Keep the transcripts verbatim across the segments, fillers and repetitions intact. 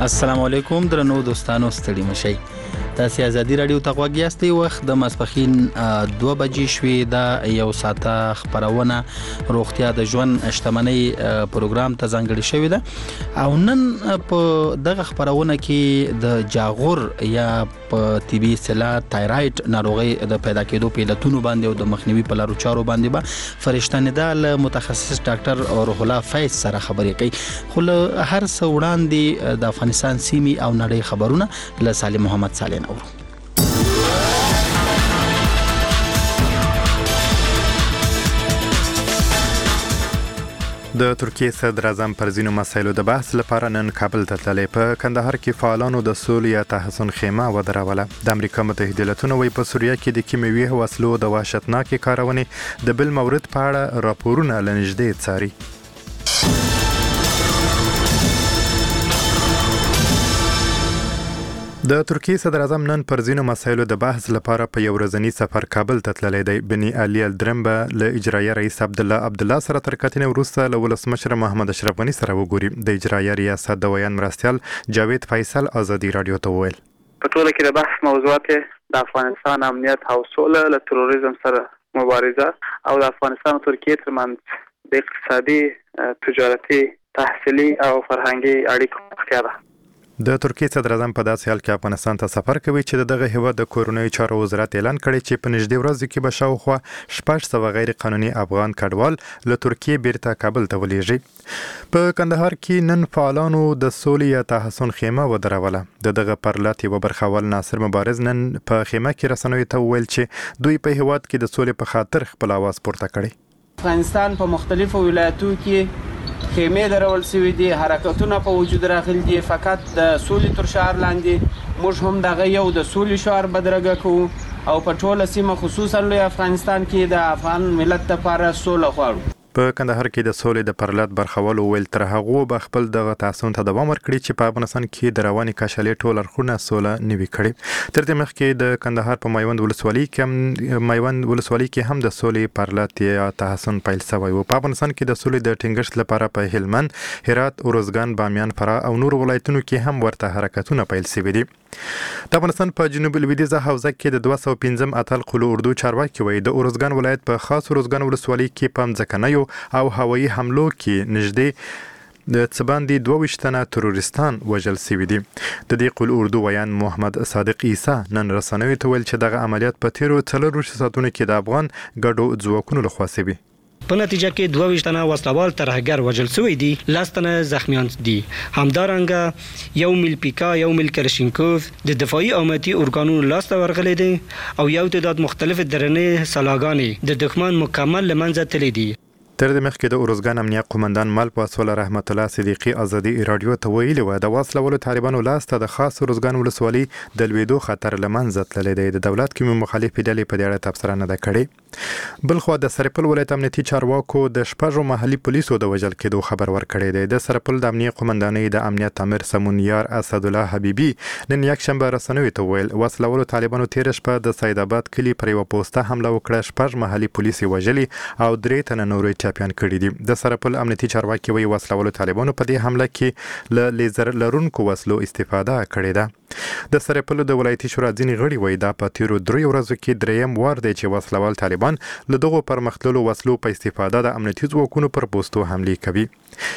السلام علیکم درنو دوستانو ستړي مشئ. تاسو ازادي رادیو ته غوږ یاستئ. وخت د ماسپخین دوه بجې شوې. دا یو ساعته خبرونه روغتیا د ژوند شتمنۍ پروګرام ته ځانګړې شوې ده او نن په دغه خبرونه کې د جاغور یا په طبي اصطلاح تایرايډ ناروغي د پیدا کېدو په علتونو باندې او د مخنیوي په لارو چارو باندې به فرشتنده له متخصص ډاکټر روح الله فیض سره خبرې کوي. خو له هر څه وړاندې د افغانستان سیمې او نړۍ خبرونه له سالم محمد صالح نورو. د ترکیې صدر اعظم پر ځینو مسایلو د بحث لپاره نن کابل ته تللی. په کندهار کې فعالانو د سولې یا تحسن خیمه ودروله. د امریکا متحده ایالاتونو وایي په سوریه کې د کیمیاوي وسلو د وحشتناکې کارونې د بل مورد په اړه راپورونه له نږدې څاري. د ترکیې صدر اعظم نن پر ځینو مسایلو د بحث لپاره په یو ورځنی سفر کابل ته تللی دی. بني علي الدرم به له اجرایه رئیس عبد الله عبد الله سره تر کتنې وروسته له ولسمشر محمد اشرف غني سره وګوري. د اجرایه ریاست د ویان مرستیال جاوید فیصل ازادي رادیو ته وویل په ټوله کې د بحث موضوعات د افغانستان امنیت او سوله، له تروریزم سره مبارزه او د افغانستان او ترکیې ترمنځ د اقتصادي، تجارتي، تحصیلي او فرهنګي اړیکو اړتیا ده. د ترکیې صدر اعظم په داسې حال کې افغانستان ته سفر کوي چې دغه هیواد د کورونی چارو وزارت اعلان کړی چې په نږدې ورځو کې به شاوخوا شپږ سوه غیر قانوني افغان کډوال له ترکیې بیرته کابل ته ولېږي. په کندهار کې نن فعالانو د سولې یا تحسن خیمه ودروله. د دغه پرلط یوه برخوال ناصر مبارز نن په خیمه کې رسنیو ته وویل چې دوی په هیواد کې د سولې په خاطر خپل اواز پورته کړی. افغانستان په مختلفو ولایتونو کې خیمې درول شوي دي، حرکتونه په وجود راغلي دي. فقط د سولې تر شعار لاندې موږ هم دغه یو د سولې شعار بدرګه کوو او په ټوله سیمه خصوصا لوی افغانستان کې د افغان ملت لپاره سوله غواړو. په کندهار کې د سولې د پرلط برخوالو ویل تر هغه به خپل دغه تحسن ته دوام ورکړي چې په افغانستان کې د رواني کشالې ټول اړخونه سوله نوي کړي. تر دې مخکې د کندهار په میوند ولسوالۍ کې میوند ولسوالۍ کې هم د سولې پرلط یا تحسن پیل شوی و. په افغانستان کې د سولې د ټینګښت لپاره په هلمند، هرات، ارزګان، بامیان، فراه او نور ولایتونو کې هم ورته حرکتونه پیل شوي دي. د افغانستان په جنوب لویدیځه حوزه کې د دوه سوه پنځم اتل قلو اردو چارواکي وایي د ارزګان ولایت په خاص ارزګان ولسوالۍ کې په ځمکنیو او هوایي حملو کې نږدې د څه باندې دوه ویشت تنه تروریستان وژل شوي دي. د دې قول اردو ویان محمد صادق عیسی نن رسنیو ته ویل چې دغه عملیات په تیرو څلورویشتو ساعتونو کې د افغان ګډو ځواکونو لخوا شوي. په نتیجه کې دوه ویشت تنه وسلوال ترهګر وژل شوي دي، لس تنه زخمیان دي. همدارنګه یو میل پیکا، یو میل کرشینکوف د دفاعي امنیتي ارګانونو لاسته ورغلي دي او یو تعداد مختلف درنې سلاګانې د دښمن مکمل له منځه تللي دي. تر دې مخکې د ارزګان امنیه قومندان مل پاسوال رحمت الله صدیقي ازادي رادیو ته ویلي و د وسلوالو طالبانو لاسته د خاص ارزګان ولسوالۍ د لویدو خطر له منځه تللی دی. د دولت کې مخالفې ډلې په دې اړه تبصره نه ده کړې. بلخوا د سرپل ولایت امنیتي چارواکو د شپږو محلي پولیسو د وژل کېدو خبر ورکړی دی. د سرپل د امنیه قومندانۍ د امنیت امیر سمونیار اسدالله حبیبي نن یکشنبه رسنیو ته ویل وسلوالو طالبانو تېره شپه د سید آباد کلي پر یوه پوسته حمله وکړه. شپږ محلي پولیس یې وژلي او درې تنه نور ټپیان کړي دي. د سرپل امنیتي چارواکي وایي وسلوالو طالبانو په دې حمله کې له لیزر لرونکو وسلو استفاده کړې ده. د سرپل د ولایتي شورا ځینې غړي وایي دا په تیرو دریو ورځو کې دریم وار دی چې وسلوال طالبان له دغو پرمختللو وسلو په استفاده د امنیتي ځواکونو پر پوستو حملې کوي.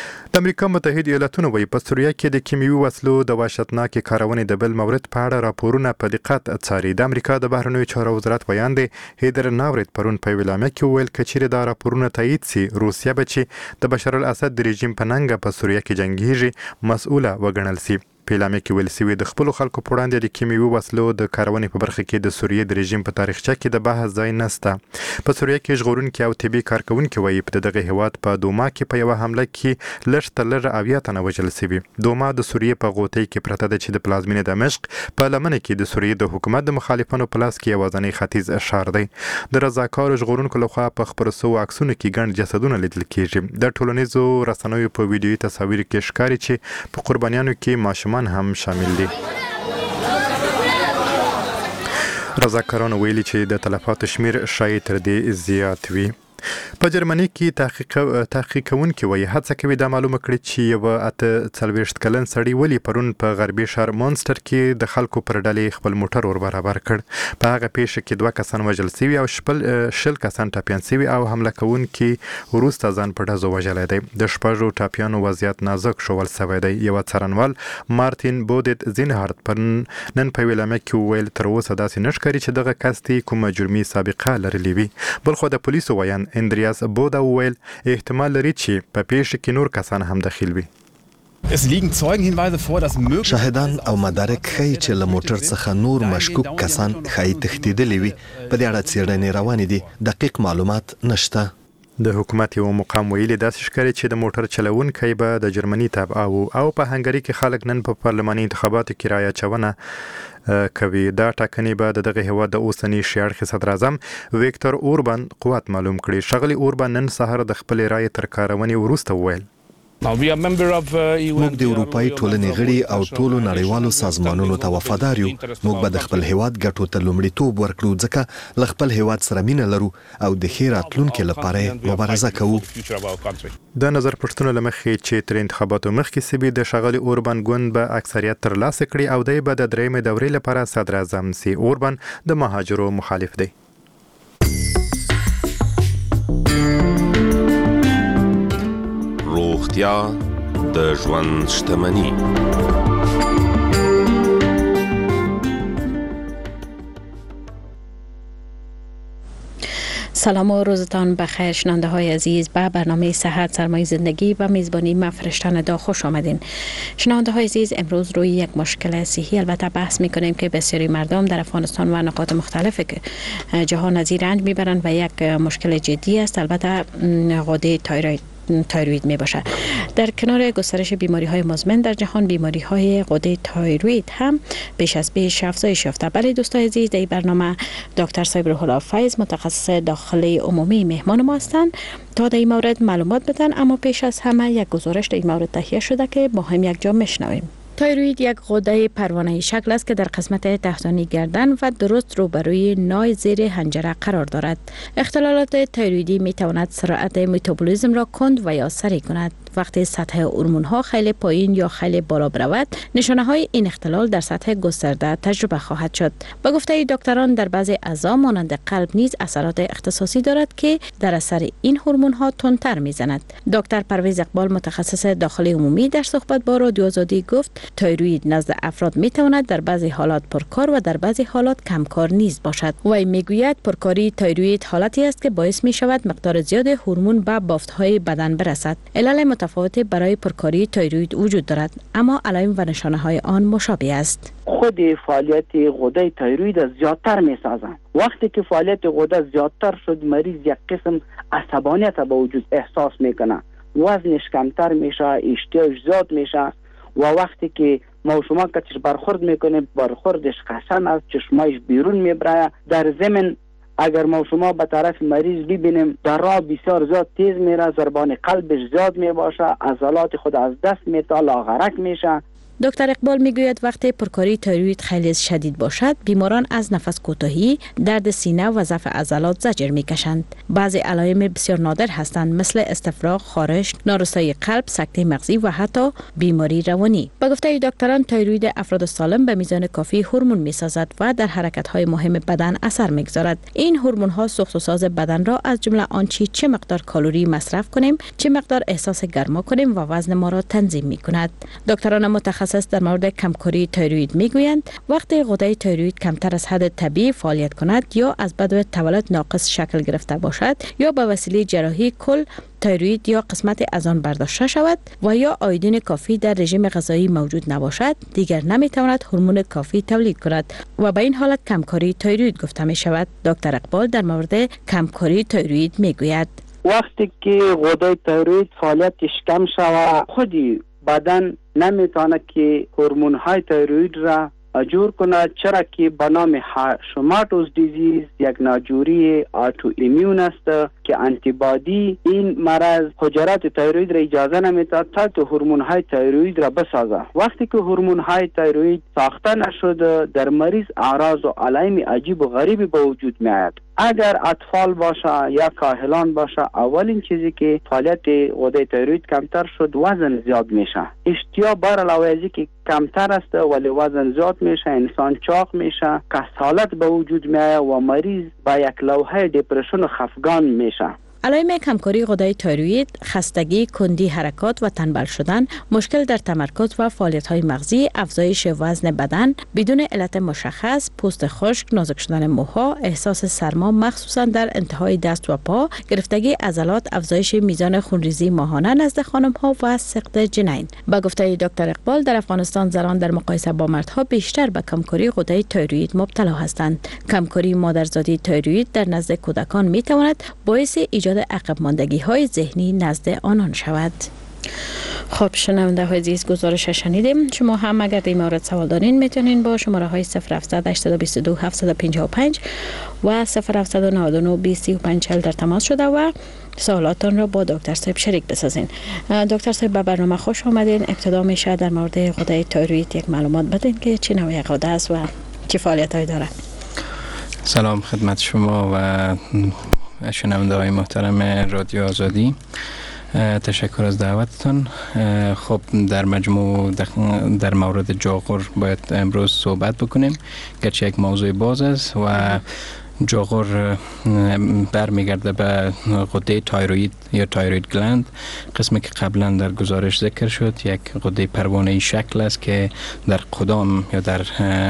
د امریکا متحده ایالاتونو وایي په سوریه کې د کیمیاوي وسلو د وحشتناکې کارونې د بل مورد په اړه راپورونه په دقت څاري. د امریکا د بهرنیو چارو وزارت ویان دی هیدر ناورت پرون په اعلامیه کې وویل که چیرې دا راپورونه تایید سي روسیه به چې د بشار الاسد د رژیم په ننګه په سوریه کې جنګیږي مسؤله وګڼل سي. په اعلامیه کې ویل شوي د خپلو خلکو په وړاندې د کیمیاوي وسلو د کارونې په برخه کې د سوریې د رژیم په تاریخچه کې د بحث ځای نشته. په سوریه کې ژغورونکي او طبي کارکوونکي وایي په دغه هیواد په دوما کې په یوه حمله کې لږ تر لږه اویا تنه وژل شوي. دوما د سوریې په غوټۍ کې پرته ده چې د پلازمینې دمشق په لمنه کې د سوریې د حکومت د مخالفانو په لاس کې یوازینی ختیځ ښار دی. د رضاکارو ژغورونکو لخوا په خپرو شوو عکسونو کې ګڼ جسدونه لیدل کېږي. د ټولنیزو رسنیو په ویډیويي تصاویر کې ښکاري چې په قربانیانو کې ماشومان هم شامل دي. رضاکارانو ویلي چې د تلفاتو شمیر شاید تر دې زیات وي. په جرمني کې تحقیق تحقیقونکي وایي هڅه کوي دا معلومه کړي چې یو اته څلوېښت کلن سړی ولې پرون په غربي ښار مونسټر کې د خلکو پر ډلې خپل موټر ور برابر کړ. په هغه پیښه کې دوه کسان وژل شوي او شپل شل کسان ټپیان شوي او حمله کوونکي وروسته ځان په ډزو وژلی دی. د شپږو ټپیانو وضعیت نازک ښوول شوی دی. یو څارنوال مارتین بودت زینهارت پر نن په ویلامه کې وویل تر اوسه داسې نه ښکاري چې دغه کس دی کومه جرمي سابقه لرلې وي. بلخو د پولیسو ویان اندریاس بودا وویل احتمال لري چې په پیښه کې نور کسان هم دخیل وي. شاهدان او مدارک ښیي چې له موټر څخه نور مشکوک کسان ښایي تښتېدلي وي. په دې اړه څېړنې روانې دي. دقیق معلومات نشته. د حکومت یو مقام ویلي داسې ښکاري چې د موټر چلوونکی به د جرمني تابع و او په هنګري کې خلک نن په پارلماني انتخاباتو کې رایه اچونه کوي. دا ټاکنې به د دغه هیواد د اوسني شیاړخي صدر اعظم ویکتور اوربان قوت معلوم کړي. ښاغلي اوربان نن سهار د خپلې رایې تر کارونې وروسته وویل موږ د اروپایي ټولنې غړي او ټولو نړیوالو سازمانونو ته وفادار یو. موږ به د خپل هیواد ګټو ته لومړیتوب ورکړو ځکه له خپل هیواد سره مینه لرو او د ښې راتلونکي لپاره مبارزه کوو. د نظر پوښتنو له مخې چې تر انتخاباتو مخکې سوي د ښاغلي اوربان ګوند به اکثریت ترلاسه کړي او دی به د درېیمې دورې لپاره صدر اعظم سي. اوربان د مهاجرو مخالف دی. روغتیا د ژوند شتمني. سلام و روزتان بخیر شنونده های عزیز. به برنامه صحت سرمایه زندگی و میزبانی من فرشتن دا خوش آمدین. شنونده های عزیز امروز روی یک مشکل صحی البته بحث میکنیم که بسیاری مردم در افغانستان و نقاط مختلف جهان از این رنج میبرند و یک مشکل جدی است. البته غده تایروید تایروید می باشه. در کنار گسترش بیماری های مزمن در جهان بیماری های غده تایروید هم بیش از بیش افزایش یافته. برای دوستان عزیز در این برنامه دکتر صاحب روح الله فیض متخصص داخلی عمومی مهمان ما هستند تا در این مورد معلومات بدن. اما پیش از همه یک گزارش در این مورد تهیه شده که با هم یک جا میشنویم. تایروید یک غده پروانه‌ای شکل است که در قسمت تحتانی گردن و درست روبروی نای زیر حنجره قرار دارد. اختلالات تایرویدی می تواند سرعت متابولیسم را کند و یا سریع کند. وقتی سطح هورمون ها خیلی پایین یا خیلی بالا برود، نشانه های این اختلال در سطح گسترده تجربه خواهد شد. با گفته دکتران در بعضی اعضا مانند قلب نیز اثرات اختصاصی دارد که در اثر این هورمون ها تندتر میزند. دکتر پرویز اقبال متخصص داخلی عمومی در صحبت با رادیو آزادی گفت تایروید نزد افراد می تواند در بعضی حالات پرکار و در بعضی حالات کمکار نیز باشد. وی میگوید پرکاری تایروید حالتی است که باعث می شود مقدار زیاد هورمون به بافت های بدن برسد. علل متفاوتی برای پرکاری تایروید وجود دارد اما علائم و نشانه های آن مشابه است. خود فعالیت غده تایروید از زیادتر می سازند. وقتی که فعالیت غده زیادتر شد مریض یک قسم عصبانیت به وجود احساس میکنه، وزنش کمتر میشه، اشتیاقش زیاد میشه و وقتی که ما شما کتش برخورد میکنه برخوردش خشن است، چشمایش بیرون میبره. در ضمن اگر ما شما به طرف مریض ببینیم در راه بسیار زیاد تیز میره، ضربان قلبش زیاد میباشه، عضلات خود از دست میتا، لاغرک میشه. دکتر اقبال میگوید وقتی پرکاری تایروید خیلی شدید باشد بیماران از نفس کوتاهی، درد سینه و ضعف عضلات زجر میکشند. بعضی علائم بسیار نادر هستند مثل استفراغ، خارش، نارسایی قلب، سکته مغزی و حتی بیماری روانی. با گفته دکتران تایروید افراد سالم به میزان کافی هورمون میسازد و در حرکت های مهم بدن اثر میگذارد. این هورمون ها سوخت و ساز بدن را از جمله آنچه چه مقدار کالری مصرف کنیم، چه مقدار احساس گرما کنیم و وزن ما را تنظیم میکند. دکتران متخصص در مورد کمکاری تایروید میگویند وقتی غده تایروید کمتر از حد طبیعی فعالیت کند یا از بدو تولد ناقص شکل گرفته باشد یا به وسیله جراحی کل تایروید یا قسمت از آن برداشته شود و یا آیودین کافی در رژیم غذایی موجود نباشد دیگر نمیتواند هورمون کافی تولید کند و به این حالت کمکاری تایروید گفته می شود. دکتر اقبال در مورد کمکاری تایروید میگوید وقتی که غده تایروید فعالیتش کم شود خودی بدن نمیتونه که هورمون های تایروید را جور کند، چرا که به نام هاشیموتوز دیزیز یک ناجوری آتو ایمیون است که انتیبادی این مرض حجرات تایروید را اجازه نمیده تا که هورمون های تایروید را بسازه. وقتی که هورمون های تایروید ساخته نشده در مریض اعراض و علائم عجیب و غریبی به وجود می آید. اگر اطفال باشه یا کاهلان باشه، اولین چیزی که فعالیت غده تایروید کمتر شد وزن زیاد میشه. اشتیا بر علاوه از که کمتر است ولی وزن زیاد میشه، انسان چاق میشه، کسالت به وجود میاد و مریض با یک لوحه دپرشن و خفگان میشه. علائم کمکاری غده تایروید، خستگی، کندی حرکات و تنبل شدن، مشکل در تمرکز و فعالیت‌های مغزی، افزایش وزن بدن بدون علت مشخص، پوست خشک، نازک شدن موها، احساس سرما مخصوصا در انتهای دست و پا، گرفتگی عضلات، افزایش میزان خونریزی ماهانه نزد خانم‌ها و سقط جنین. با گفته دکتر اقبال، در افغانستان زنان در مقایسه با مردها بیشتر به کمکاری غده تایروید مبتلا هستند. کمکاری مادرزادی تایروید در نزد کودکان می‌تواند باعث ایجاد عقب ماندگی های ذهنی نزد آنان شود. خب شنونده های عزیز، گزارش شنیدیم. شما هم اگر در این مورد سوال دارین میتونین با شماره های صفر هفتصد هشتصد و بیست و دو هفتصد و پنجاه و پنج و صفر هفتصد و نود و نه بیست و پنج چهل در تماس شده و سوالاتتان را با دکتر صاحب شریک بسازین. دکتر صاحب به برنامه خوش آمدین. ابتدا میشه در مورد غده تایروید یک معلومات بدین که چه نوع غده است و چه فعالیت‌هایی دارد. سلام خدمت شما و شنونده های محترم رادیو آزادی. تشکر از دعوتتان. خب در مجموع در مورد جاغور باید امروز صحبت بکنیم، گرچه یک موضوع باز است و جاغور برمیگرده به غده تایروید یا تایروید گلند، قسمی که قبلا در گزارش ذکر شد. یک غده پروانه‌ای شکل است که در قدام یا در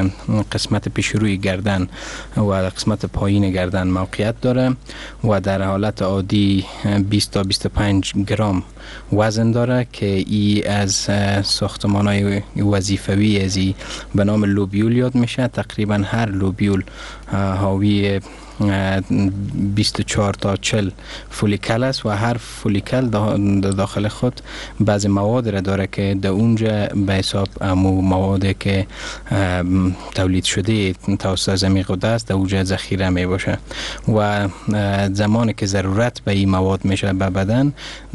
قسمت پیشروی گردن و قسمت پایین گردن موقعیت داره و در حالت عادی بیست تا بیست و پنج گرم وزن داره که ای از ساختمان‌های وظیفوی ازی به نام لوبیول یاد میشه. تقریبا هر لوبیول حاوی بیست و چهار تا چهل فولیکل است و هر فولیکل داخل خود بعض مواد را داره که در اونجا به حساب امو مواد که تولید شده توسط زمین غده است در اونجا ذخیره می باشه و زمانی که ضرورت به این مواد میشه به بدن،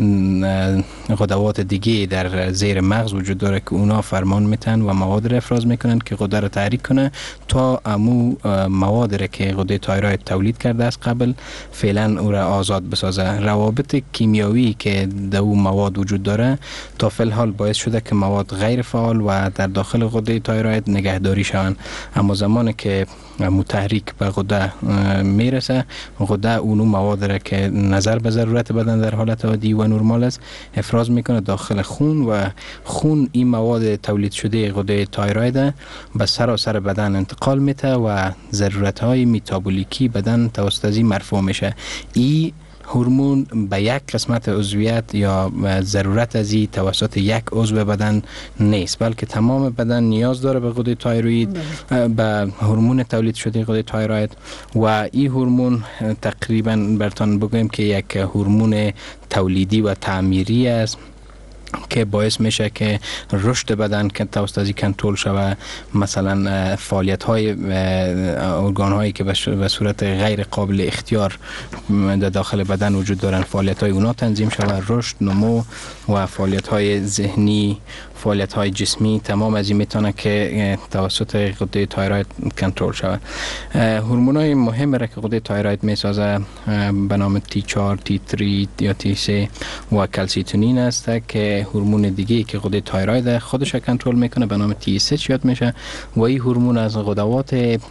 غدوات دیگه در زیر مغز وجود داره که اونا فرمان میتن و مواد را افراز میکنن که غده را تحریک کنه تا امو مواد را که غده تایروید تولید کرده است قبل فعلا او را آزاد بسازه. روابط کیمیایی که در اون مواد وجود داره تا فی الحال باعث شده که مواد غیر فعال و در داخل غده تایروید نگهداری شوند، اما زمانی که متحرک به غده میرسه، غده اونو مواد را که نظر به ضرورت بدن در حالت عادی و نرمال است افراز میکنه داخل خون و خون این مواد تولید شده غده تایروید به سراسر بدن انتقال میده و ضرورت های متابولیکی بدن توسط از این مرفوع میشه. این هورمون به یک قسمت عضویت یا ضرورت از این توسط یک عضو بدن نیست، بلکه تمام بدن نیاز داره به غده تایروید، به هورمون تولید شده غده تایروید و این هورمون تقریبا برتان بگویم که یک هورمون تولیدی و تعمیری است که باعث میشه که رشد بدن که توسط از کنترل شود. مثلا فعالیت های ارگان هایی که به صورت غیر قابل اختیار در داخل بدن وجود دارن، فعالیت های اونا تنظیم شود، رشد، نمو و فعالیت های ذهنی، فعالیت های جسمی، تمام از این میتونه که توسط غده تایروید کنترل شود. هورمون های مهم را که غده تایروید میسازه به نام تی چهار، تی سه یا تی سه و کلسیتونین است که هورمون دیگه که غده تایروید خودش کنترل میکنه به نام تی اس اچ یاد میشه و این هورمون از غدوات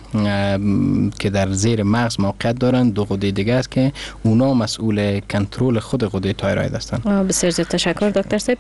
که در زیر مغز موقعیت دارن دو غده دیگه است که اونا مسئول کنترل خود غده تایروید هستند. بسیار زیاد تشکر دکتر صاحب.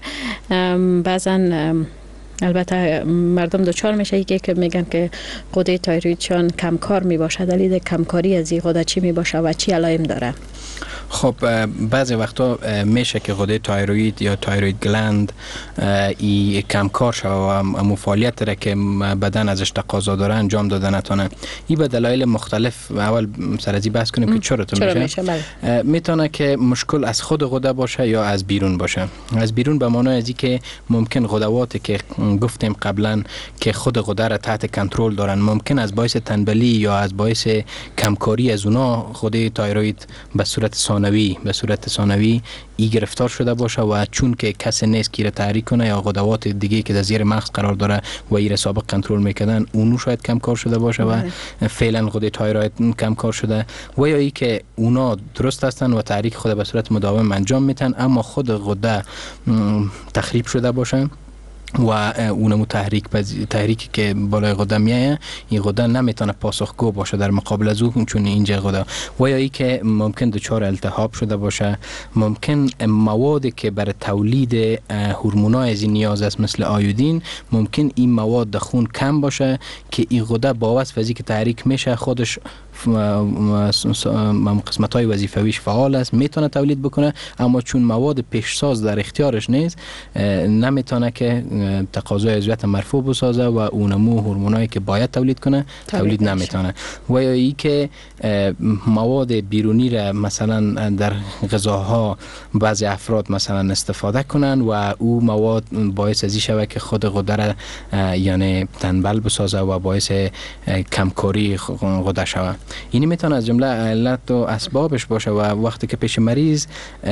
بعضن البته مردم دوچار میشه که میگن که غده تایرویدشان کمکار میباشه، دلیل کمکاری از این غده چی میباشه و چی علائم داره؟ خب بعضی وقتا میشه که غده تایروید یا تایروید گلند ای کمکار شود و امو فعالیت را که بدن ازش تقاضا داره انجام داده نتونه. این به دلایل مختلف اول سر از این بحث کنیم که چرا تو میشه, میشه بله. میتونه که مشکل از خود غده باشه یا از بیرون باشه. از بیرون به معنای ازی که ممکن غدواتی که گفتیم قبلا که خود غده را تحت کنترل دارن ممکن از باعث تنبلی یا از باعث کمکاری از اونا غده تایروید به صورت ثانی ثانوی به صورت ثانوی ای گرفتار شده باشه و چون که کسی نیست که را تحریک کنه یا غدوات دیگه که در زیر مغز قرار داره و ای را سابق کنترل میکردن اونو شاید کم کار شده باشه و فعلا غده تایروید کم کار شده و یا ای که اونا درست هستن و تحریک خود به صورت مداوم انجام میتن اما خود غده تخریب شده باشه و اونمو تحریک تحریکی که بالای غده میایه این غده نمیتونه پاسخگو باشه در مقابل از او چون اینجا غده و یا ای که ممکن دچار التهاب شده باشه ممکن موادی که برای تولید هورمونای از نیاز است مثل آیودین ممکن این مواد در خون کم باشه که این غده با واسه فزیک که تحریک میشه خودش قسمت های وظیفویش فعال است میتونه تولید بکنه اما چون مواد پیشساز در اختیارش نیست نمیتونه که تقاضای عضویت مرفوع بسازه و اونمو هورمونایی که باید تولید کنه تولید, تولید نمیتونه و یا ای که مواد بیرونی را مثلا در غذاها بعضی افراد مثلا استفاده کنن و او مواد باعث ازی شوه که خود غده را یعنی تنبل بسازه و باعث کمکاری غده شوه. اینی میتونه از جمله علت و اسبابش باشه و وقتی که پیش مریض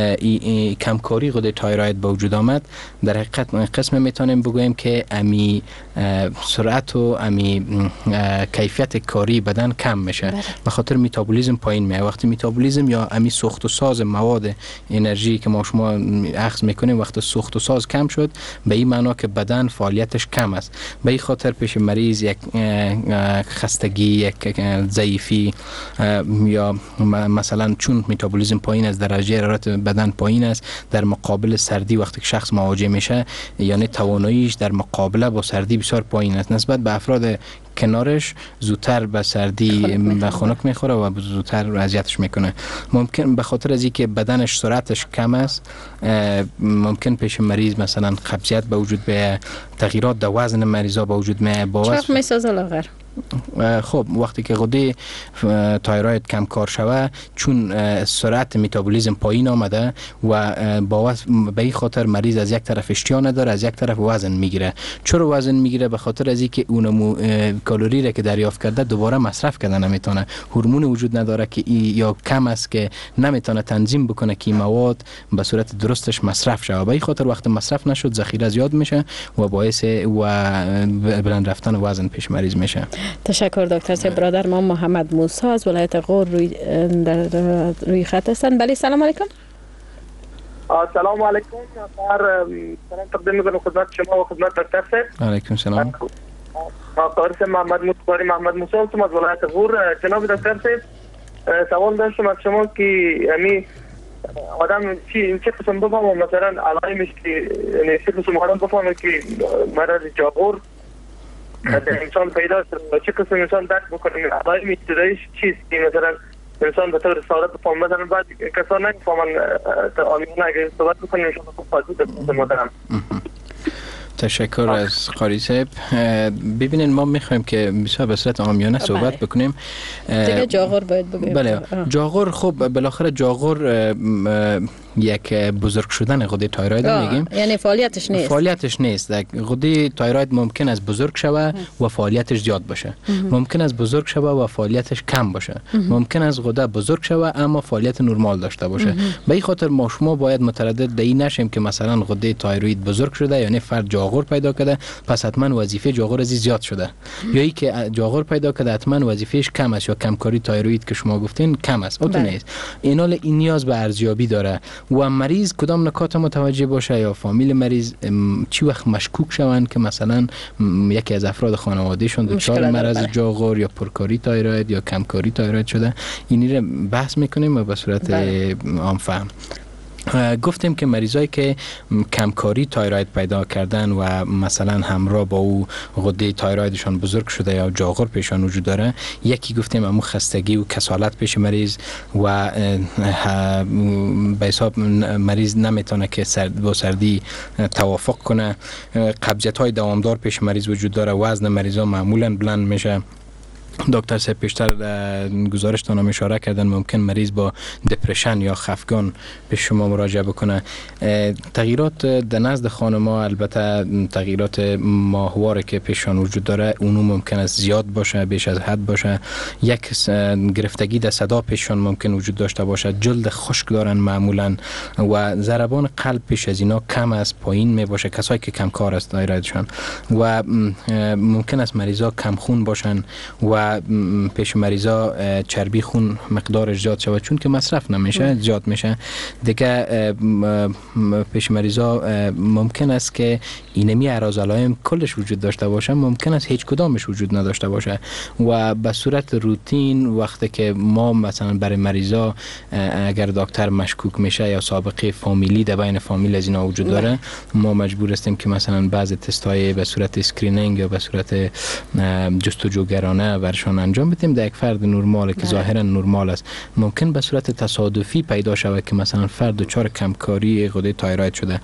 کمکاری غده تایروید به وجود آمد در حقیقت قسم میتونیم بگوییم که امی سرعت و امی کیفیت کاری بدن کم میشه به خاطر متابولیسم پایین میاد. وقتی متابولیسم یا امی سوخت و ساز مواد انرژی که ما شما اخذ میکنیم وقتی سوخت و ساز کم شد به این معنا که بدن فعالیتش کم است به این خاطر پیش مریض یک خستگی یک ضعیفی یا مثلا چون متابولیسم پایین است درجه حرارت بدن پایین است در مقابل سردی وقتی که شخص مواجه میشه یعنی تواناییش در مقابله با سردی بسیار پایین است نسبت به افراد کنارش زودتر به سردی به خنک میخوره و زودتر اذیتش میکنه. ممکن به خاطر از اینکه بدنش سرعتش کم است ممکن پیش مریض مثلا قبضیت به وجود بیاید تغییرات در وزن مریضا به وجود میاد با چاق میسازه لاغر. خب وقتی که غده تایروید کم کار شوه چون سرعت متابولیسم پایین آمده و با به این خاطر مریض از یک طرف اشتها نداره از یک طرف وزن میگیره. چرا وزن میگیره؟ به خاطر از اینکه اونمو کالری را که دریافت کرده دوباره مصرف کردن نمیتونه هورمون وجود نداره که یا کم است که نمیتونه تنظیم بکنه که مواد به صورت درستش مصرف شه. به این خاطر وقت مصرف نشد ذخیره زیاد میشه و باعث و بلند رفتن وزن پیش مریض میشه. تشکر دکتر صاحب. برادر ما محمد موسی از ولایت غور روی در روی خط هستن. بله سلام علیکم. سلام علیکم. سلام تقدیم میکنم خدمت شما و خدمت دکتر صاحب. علیکم سلام. فارس محمد موسی محمد موسی هستم از ولایت غور. جناب دکتر صاحب سوال داشتم از شما که یعنی آدم چی چه قسم بفهمه مثلا علائمش که یعنی چه قسم آدم بفهمه که مرض جاغور در انسان پیدا شد چه قسم انسان درک بکنه علائم ابتداییش چیست که مثلا انسان به طور ساده بفهمه مثلا بعد کسان نمیفهمن آمیانه اگه صحبت بکنیم انشاء الله خوب فاضل دکتر محترم. تشکر از قاری صاحب. ببینین ما میخوایم که بسیار به صورت عامیانه صحبت بکنیم. دیگه جاغور باید بگیم. بله جاغور خب بالاخره جاغور یک بزرگ شدن غده تایروید میگیم یعنی فعالیتش نیست فعالیتش نیست غده تایروید ممکن است بزرگ شوه و فعالیتش زیاد باشه ممکن است بزرگ شوه و فعالیتش کم باشه ممکن است غده بزرگ شوه اما فعالیت نرمال داشته باشه. به این خاطر ما شما باید متردد در این نشیم که مثلا غده تایروید بزرگ شده یعنی فرد جاغور پیدا کرده پس حتما وظیفه جاغور از زیاد شده یا ای که جاغور پیدا کرده حتما وظیفهش کم است یا کمکاری تایروید که شما گفتین کم است اون نیست. این حال این نیاز به ارزیابی داره و مریض کدام نکات متوجه باشه یا فامیل مریض چی وقت مشکوک شوند که مثلا یکی از افراد خانوادهشون دچار مرض جاغور یا پرکاری تایروید یا کمکاری تایروید شده اینی رو بحث میکنیم و به صورت عام فهم. گفتیم که مریضایی که کمکاری تایروید پیدا کردن و مثلا همراه با او غده تایرویدشان بزرگ شده یا جاغور پیشان وجود داره یکی گفتیم همون خستگی و کسالت پیش مریض و به حساب مریض نمیتونه که سرد با سردی توافق کنه. قبضیت های دوامدار پیش مریض وجود داره وزن مریضا معمولا بلند میشه دکتر صاحب پیشتر گزارشتان هم اشاره کردن ممکن مریض با دپرشن یا خفگان به شما مراجعه بکنه. تغییرات در نزد خانم‌ها البته تغییرات ماهواره که پیشان وجود داره اونو ممکن است زیاد باشه، بیش از حد باشه. یک گرفتگی در صدا پیشان ممکن وجود داشته باشه، جلد خشک دارن معمولا و ضربان قلب پیش از اینا کم است، پایین می باشه، کسایی که کم کار است دایرهشان و ممکن است مریضا کم خون باشن و پیش مریضا چربی خون مقدارش زیاد شود چون که مصرف نمیشه زیاد میشه دیگه. پیش مریضا ممکن است که اینمی اعراض علائم کلش وجود داشته باشه، ممکن است هیچ کدامش وجود نداشته باشه و به صورت روتین وقتی که ما مثلا برای مریضا اگر دکتر مشکوک میشه یا سابقه فامیلی در بین فامیل از اینا وجود داره ما مجبور هستیم که مثلا بعضی تست‌های به صورت اسکرینینگ یا به صورت جستجوگرانه برشان انجام بدیم. در یک فرد نرمال که ظاهرا نرمال است ممکن به صورت تصادفی پیدا شود که مثلا فرد دچار کمکاری غده تایروید شده.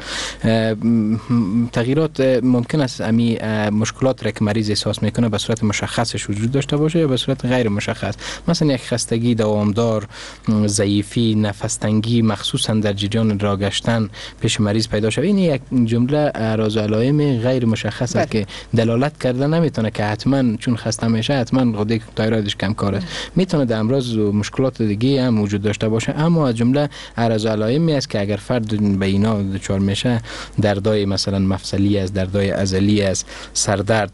تغییرات ممکن است امی مشکلات را که مریض احساس میکنه به صورت مشخصش وجود داشته باشه یا به صورت غیر مشخص، مثلا یک خستگی دوامدار، ضعیفی، نفس تنگی مخصوصا در جریان راه گشتن پیش مریض پیدا شود. این یک جمله اعراض علائم غیر مشخص است که دلالت کرده نمیتونه که حتما چون خسته میشه حتما غده تایرویدش کم کار است. میتونه در امراض و مشکلات دیگه هم وجود داشته باشه، اما از جمله اعراض علائمی است که اگر فرد به اینا دچار میشه دردای مثلا مفصلی است، دردای عضلی است، سردرد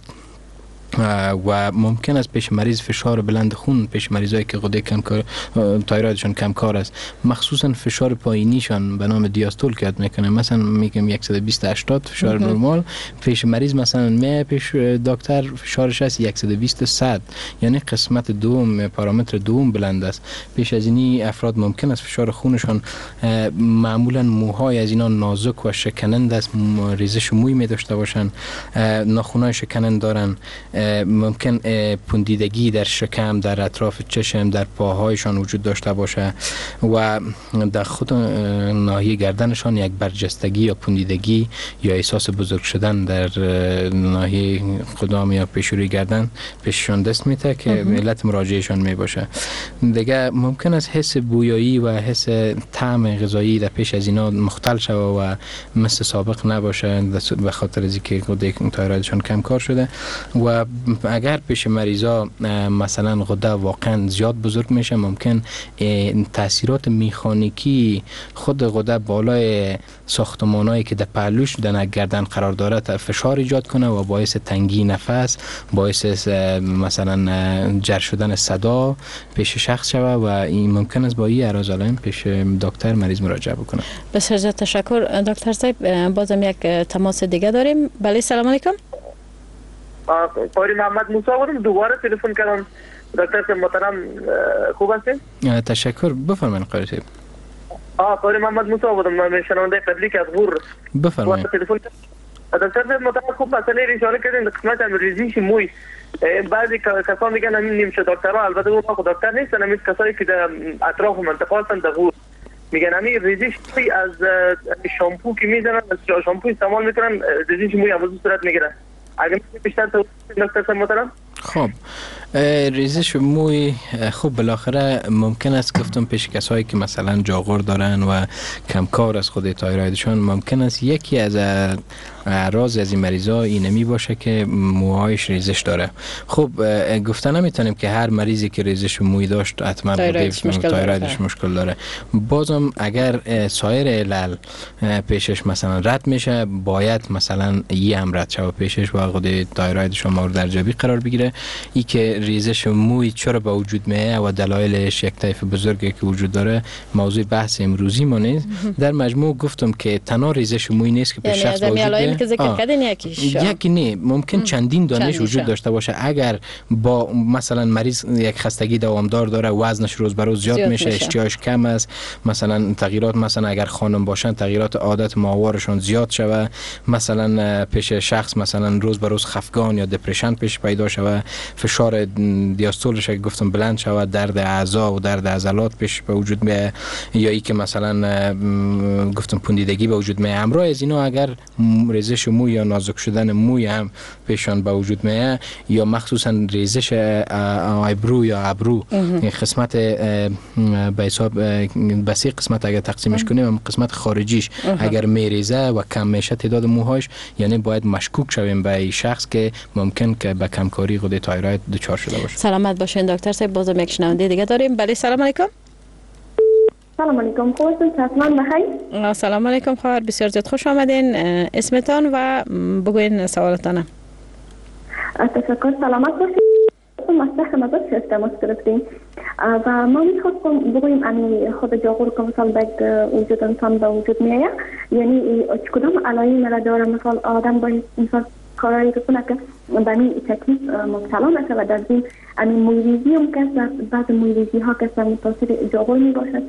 و ممکن است پیش مریض فشار بلند خون پیش مریضایی که غده کم کار تایرویدشون کم کار است، مخصوصا فشار پایینیشان به نام دیاستول که میکنه، مثلا میگم صد و بیست هشتاد فشار نرمال پیش مریض مثلا می پیش دکتر فشارش است صد و بیست صد، یعنی قسمت دوم پارامتر دوم بلند است. پیش از اینی افراد ممکن است فشار خونشان معمولا موهای از اینا نازک و شکننده است، ریزش موی می داشته باشن، ناخنای شکننده دارن، ممکن پوندیدگی در شکم، در اطراف چشم، در پاهایشان وجود داشته باشه و در خود ناحیه گردنشان یک برجستگی یا پوندیدگی یا احساس بزرگ شدن در ناحیه قدام یا پیشروی گردن پیششان دست میته که علت مراجعهشان می باشه. دیگه ممکن است حس بویایی و حس طعم غذایی در پیش از اینا مختل شوه و مثل سابق نباشه به خاطر از اینکه غده تایرویدشان کم کار شده. و اگر پیش مریضا مثلا غده واقعا زیاد بزرگ میشه ممکن تاثیرات مکانیکی خود غده بالای ساختمانایی که در پهلوش در گردن قرار داره فشار ایجاد کنه و باعث تنگی نفس، باعث مثلا جر شدن صدا پیش شخص شوه و این ممکن است با این اعراض علائم پیش دکتر مریض مراجعه بکنه. بسیار زیاد تشکر دکتر صاحب. بازم یک تماس دیگه داریم. بله سلام علیکم. قاری محمد موسی بودم، دوباره تلفن کردم. دکتر صاحب محترم خوب هستین؟ تشکر. بفرمایید قاری صاحب. آ قاری محمد موسی بودم، من شنونده قبلی که از غور بفرمایید. تلفن دکتر صاحب محترم خوب مسئله رو اشاره کردین قسمت ریزش موی. بعضی کسان میگن همین نمیشه دکترها، البته اون خود دکتر نیستن، همین کسایی که در اطراف منطقه هستن در غور میگن همین ریزش از شامپو که میزنن، از شامپو استعمال میکنن ریزش موی هم صورت میگیره. اگر بیشتر تو دکتر صاحب محترم. خب ریزش موی خب بالاخره ممکن است گفتم پیش کسایی که مثلا جاغور دارن و کمکار از خود تایرویدشون ممکن است یکی از اعراض از این مریضا اینمی باشه که موهایش ریزش داره. خب گفتن نمیتونیم که هر مریضی که ریزش موی داشت حتما تایرویدش مشکل, مشکل داره. بازم اگر سایر علل پیشش مثلا رد میشه باید مثلا یه هم رد شود پیشش و خود تایرویدش مورد ارجابی قرار بگیره. ای که ریزش موی چرا به وجود میه و دلایلش یک طیف بزرگی که وجود داره موضوع بحث امروزی ما نیست. در مجموع گفتم که تنها ریزش موی نیست که به یعنی شخص وجود که ذکر کردین یکیش یکی نه ممکن چندین دانش وجود داشته باشه. اگر با مثلا مریض یک خستگی دوامدار داره، وزنش روز به روز زیاد, زیاد میشه، اشتهاش کم است، مثلا تغییرات مثلا اگر خانم باشن تغییرات عادت ماهوارشون زیاد شوه، مثلا پیش شخص مثلا روز به روز خفگان یا دپرشن پیش پیدا شوه، فشار دیاستولش که گفتم بلند شوه، درد اعضا و درد عضلات پیش به وجود میاد، یا ای که مثلا گفتم پوندیدگی به وجود میاد. امروز از اینا اگر ریزش موی یا نازک شدن موی هم پیشان به وجود میاد، یا مخصوصا ریزش آیبرو یا ابرو، قسمت به حساب به سه قسمت اگر تقسیمش کنیم، قسمت خارجیش اگر میریزه و کم میشه تعداد موهاش، یعنی باید مشکوک شویم به شخص که ممکن که به کمکاری غده تایروید دچار شده باشه. سلامت باشین دکتر صاحب. بازم یک شنونده دیگه داریم. بله سلام علیکم. سلام علیکم. خوبین؟ چطورین؟ بخیر؟ سلام علیکم خواهر، بسیار زیاد خوش آمدین. اسمتان و بگوین سوالتان. تشکر. سلامت باشید. ما استخدامات سیستم گرفتیم و ما میخواستم بگویم امی خود جاغور که مثلا به وجود انسان به وجود میایه، یعنی کدام علائم را داره؟ مثلا آدم باید مثلا کارایی کنه که به این تکلیف مبتلا نشه و در این امی مویریزی هم که بعض مویریزی ها که متاثر جاغور میباشه.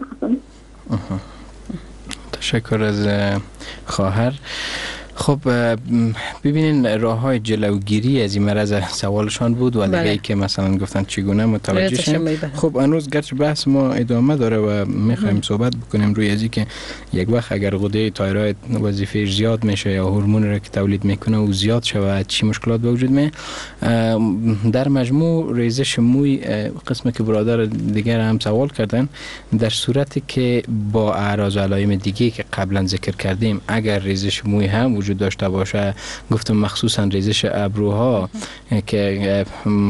تشکر از خواهر. خب ببینین راه های جلوگیری از این مرض سوالشان بود و دیگه ای که مثلا گفتن چگونه متوجه شیم. خب هنوز گرچه بحث ما ادامه داره و میخوایم صحبت بکنیم روی ازی که یک وقت اگر غده تایروید وظیفه زیاد میشه یا هورمون را که تولید میکنه و زیاد شود چی مشکلات به وجود میاد. در مجموع ریزش موی قسمی که برادر دیگر هم سوال کردن، در صورتی که با اعراض و علائم دیگه که قبلا ذکر کردیم اگر ریزش موی هم وجود داشته باشه، گفتم مخصوصا ریزش ابروها که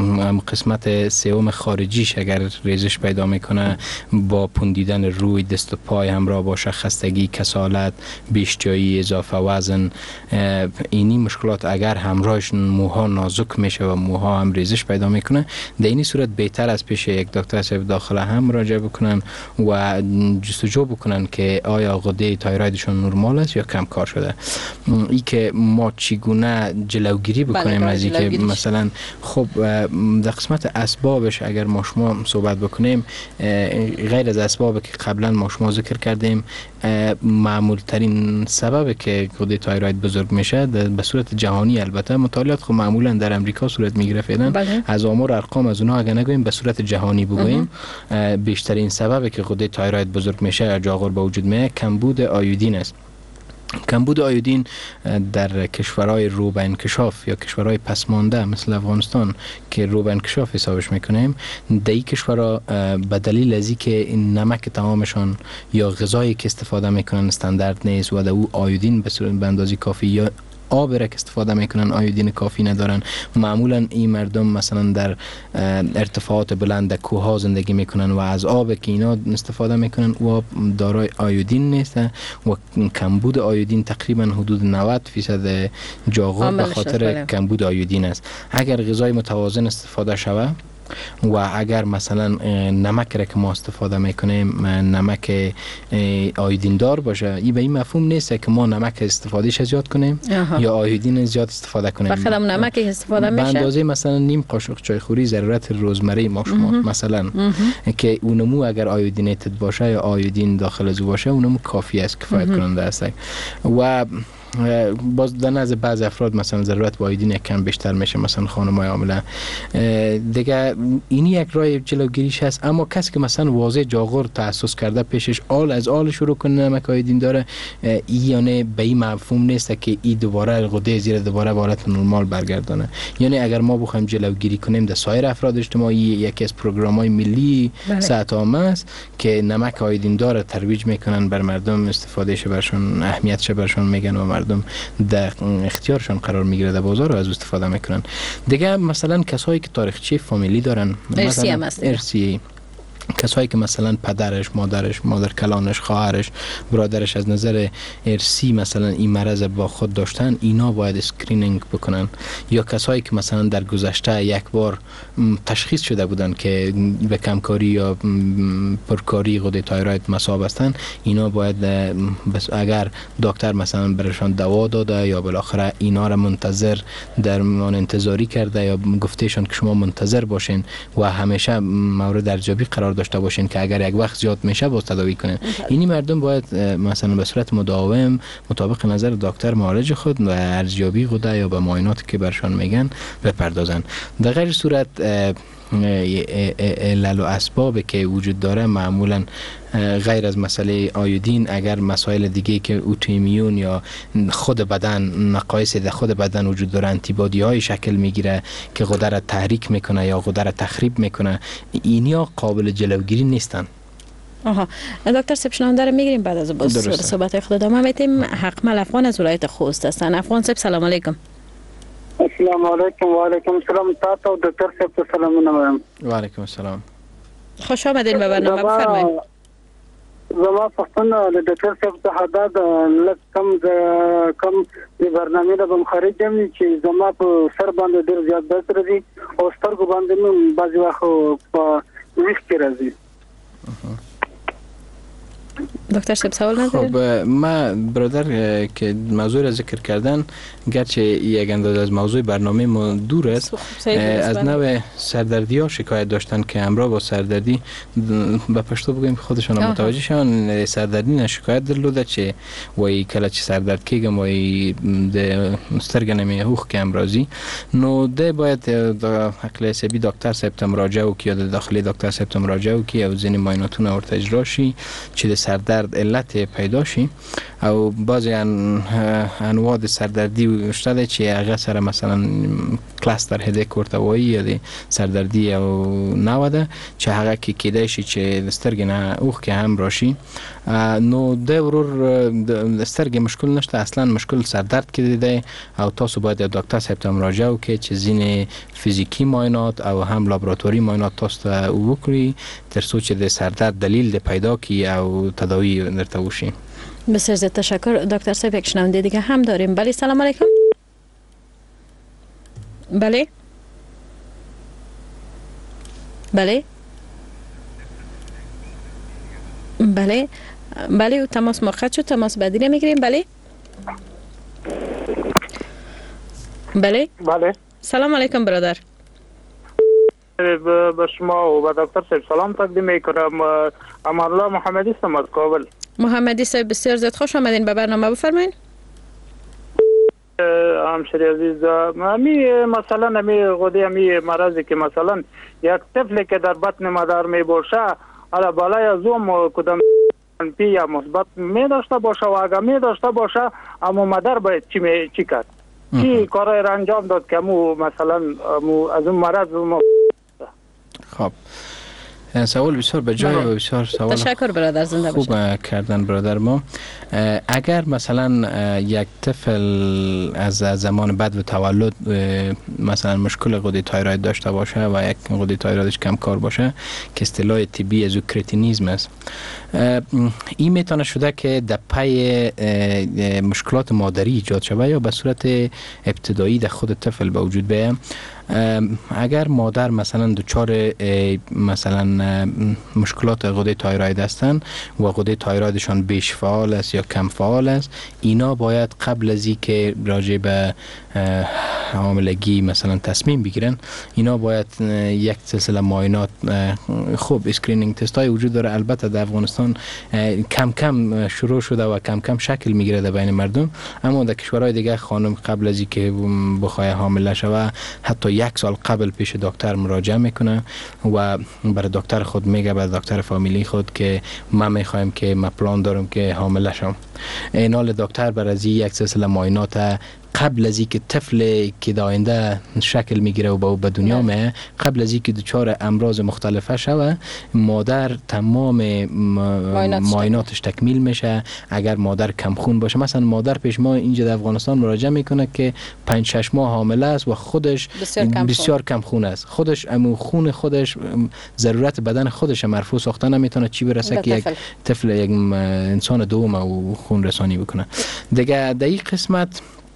قسمت سوم خارجیش اگر ریزش پیدا میکنه، با پوندیدن روی دست و پای همراه باشه، خستگی، کسالت، بیشجایی، اضافه وزن، اینی مشکلات اگر همراهش موها نازک میشه و موها هم ریزش پیدا میکنه، در این صورت بهتر از پیش یک دکتر صاحب داخل هم مراجعه بکنن و جستجو بکنن که آیا غده تایرویدشون نرمال است یا کم کار شده. ای که ما چگونه جلوگیری بکنیم از این که مثلا خب در قسمت اسبابش اگر ما شما صحبت بکنیم، غیر از اسبابی که قبلا ما شما ذکر کردیم، معمول ترین سبب که غده تایروید بزرگ میشه به صورت جهانی، البته مطالعات خب معمولا در امریکا صورت میگیره فعلا، از آمار ارقام از اونها اگر نگویم به صورت جهانی بگویم، بیشترین سبب که غده تایروید بزرگ میشه، جاغور به وجود میاد، کمبود آیودین است. کمبود آیودین در کشورهای رو به انکشاف یا کشورهای پسمانده مثل افغانستان که رو به انکشاف حسابش میکنیم، در این کشورها به دلیل از اینکه این نمک تمامشان یا غذایی که استفاده میکنن استاندارد نیست و در او آیودین به اندازه کافی یا آب را که استفاده میکنن آیودین کافی ندارن. معمولا این مردم مثلا در ارتفاعات بلند کوه زندگی میکنن و از آب که اینا استفاده میکنن او آب دارای آیودین نیست و کمبود آیودین تقریبا حدود نود فیصد جاغور به خاطر کمبود آیودین است. اگر غذای متوازن استفاده شود و اگر مثلا نمک را که ما استفاده میکنیم نمک آیودین دار باشه، این به این مفهوم نیست که ما نمک استفادهش زیاد کنیم آها. یا آیودین زیاد استفاده کنیم. بخاطر نمک استفاده میشه به اندازه مثلا نیم قاشق چایخوری ضرورت روزمره ما شما مثلا که اونمو اگر آیودینیتد باشه یا آیودین داخل از باشه اونمو کافی است، کفایت کننده است. و باز در نظر بعض افراد مثلا ضرورت با آیودین کم بیشتر میشه، مثلا خانم‌های حامله دیگه. این یک راه جلوگیریش هست. اما کسی که مثلا واضح جاغور تأسس کرده پیشش آل از آل شروع کنه نمک آیودین داره، این یعنی به این مفهوم نیست که این دوباره غده زیر دوباره به حالت نرمال برگردانه. یعنی اگر ما بخوایم جلوگیری کنیم در سایر افراد اجتماعی، یکی از پروگرام‌های ملی صحت عامه است که نمک آیودین داره ترویج میکنن بر مردم، استفادهش برشون اهمیتش برشون میگن و مردم در اختیارشان قرار میگیره، در بازار از استفاده میکنن. دیگه مثلا کسایی که تاریخچه فامیلی دارن، مثلا ارسی، کسایی که مثلا پدرش، مادرش، مادر کلانش، خواهرش، برادرش از نظر ارسی مثلا این مرض با خود داشتن، اینا باید اسکرینینگ بکنن. یا کسایی که مثلا در گذشته یک بار تشخیص شده بودن که به کمکاری یا پرکاری غده تایروید مصاب هستن، اینا باید بس اگر دکتر مثلا برشان دوا داده یا بالاخره اینا را منتظر درمان انتظاری کرده یا گفتهشان که شما منتظر باشین و همیشه مورد ارزیابی قرار داشته باشین که اگر یک وقت زیاد میشه باز تداوی کنین. اینی مردم باید مثلا به صورت مداوم مطابق نظر دکتر معالج خود و ارزیابی غده یا به معاینات که برشان میگن بپردازن. در غیر صورت علل و اسباب که وجود داره معمولا غیر از مسئله آیودین، اگر مسائل دیگه که اوتوایمیون یا خود بدن نقایص در خود بدن وجود داره، آنتیبادی های شکل میگیره که غده را تحریک میکنه یا غده را تخریب میکنه، اینیا قابل جلوگیری نیستن. آها دکتر سب شنونده رو میگیریم بعد از باز صحبت خود ادامه میدیم. حقمل افغان از ولایت خوست هستن. افغان سب سلام علیکم. السلام علیکم و علیکم السلام. تاسو دکتر صاحب سلامونه وایم. و علیکم السلام. خوش آمدین به برنامه، بفرمایید. زما پښتنه د دکتر صاحب څخه دا لکم کم د برنامه د بمخارجم چې زما په سر باندې ډیر زیات درد راځي او سترګو باندې مې بعضی وخت په ویښ کې راځي. دکتر صاحب سوال ندارید؟ خب ما برادر که موضوع را ذکر کردن گرچه یک اندازه از موضوع برنامه ما دور است، از نوع سردردی ها شکایت داشتن که همراه با سردردی به پشتو بگویم خودشان متوجه شون سردردی نه شکایت درلوده چه وای کله چې سردرد کېږم وای د سترګې نه مې هوښ کې هم راځي، نو ده باید د عقل حسابي ډاکټر صاحب ته مراجعه وکړي یا د داخلي ډاکټر صاحب ته مراجعه وکړي او ځینې معایناتونه ورته اجرا شي چې د سردرد علت پیدا شي. او بعضی ان انواع د سردردی شته چې هغه سره مثلا کلاستر هدیک ورته وایي یا د سردردی او نوع ده چې هغه کې کېدای شي چې د سترګې نه اوښکې هم راشي. نو د ورور د سترګې مشکل نشته، اصلا مشکل سردرد کې دی او تاسو باید د ډاکټر صاحب ته مراجعه وکړئ چې ځینې فیزیکی معاینات او هم لابراتواري معاینات تاسو ته وکړي تر څو چې د سردرد دلیل د پیدا کی او تداوی درته وشي. بسیار زیاد تشکر. دکتر صاحب یک شنونده دیگه هم داریم. بله سلام علیکم. بله بله بله بله تماس موقت شد، تماس بعدی نمیگیریم. بله بله بله سلام علیکم برادر. به شما و به دکتر صاحب سلام تقدیم میکنم. امان الله محمدی هستم از کابل. محمدی صاحب بسیار زیاد خوش آمدین به برنامه، بفرمایید. همشری عزیز، امی مثلا امی غده امی مرضی که مثلا یک طفلی که در بطن مادر می باشه علا بالای زوم کدام پی یا مثبت می داشته باشه و اگر می داشته باشه اما مادر باید چی می چی کرد؟ چی کارای را انجام داد که امو مثلا امو از اون مرض ما. خب سوال بسیار به جای و بسیار سوال تشکر برادر، زنده خوب باشید. کردن برادر ما. اگر مثلا یک طفل از زمان بعد و تولد مثلا مشکل غده تایروید داشته باشه و یک غده تایرویدش کم کار باشه که اصطلاح طبی از کراتینیسم است، این میتونه شده که در پی مشکلات مادری ایجاد شود یا به صورت ابتدایی در خود طفل به وجود بیاید. اگر مادر مثلا دچار مثلا مشکلات غده تایروید هستن و غده تایرویدشان بیش فعال است یا کم فعال است، اینا باید قبل از اینکه راجع به حاملگی مثلا تصمیم بگیرن، اینا باید یک سلسله معاینات خوب اسکرینینگ تست های وجود داره. البته در افغانستان کم کم شروع شده و کم کم شکل میگیره در بین مردم، اما در کشورهای دیگه خانم قبل از اینکه بخواد حامله شوه حتی یک سال قبل پیش دکتر مراجعه میکنه و برای دکتر خود میگه، برای دکتر فامیلی خود که ما میخوایم که ما پلان دارم که حامله شم. این حال دکتر برای یک سلسله معاینات قبل از اینکه طفل که در آینده شکل میگیره و به دنیا میاد، قبل از اینکه دچار امراض مختلفه شوه، مادر تمام معایناتش تکمیل میشه. اگر مادر کم خون باشه، مثلا مادر پیش ما اینجا در افغانستان مراجعه میکنه که پنج شش ماه حامله است و خودش بسیار کم, بسیار کم خون است، خودش امو خون خودش ضرورت بدن خودش مرفوع ساخته نمیتونه، چی برسه که یک طفل یک انسان دوم او خون رسانی بکنه. دیگه در این قسمت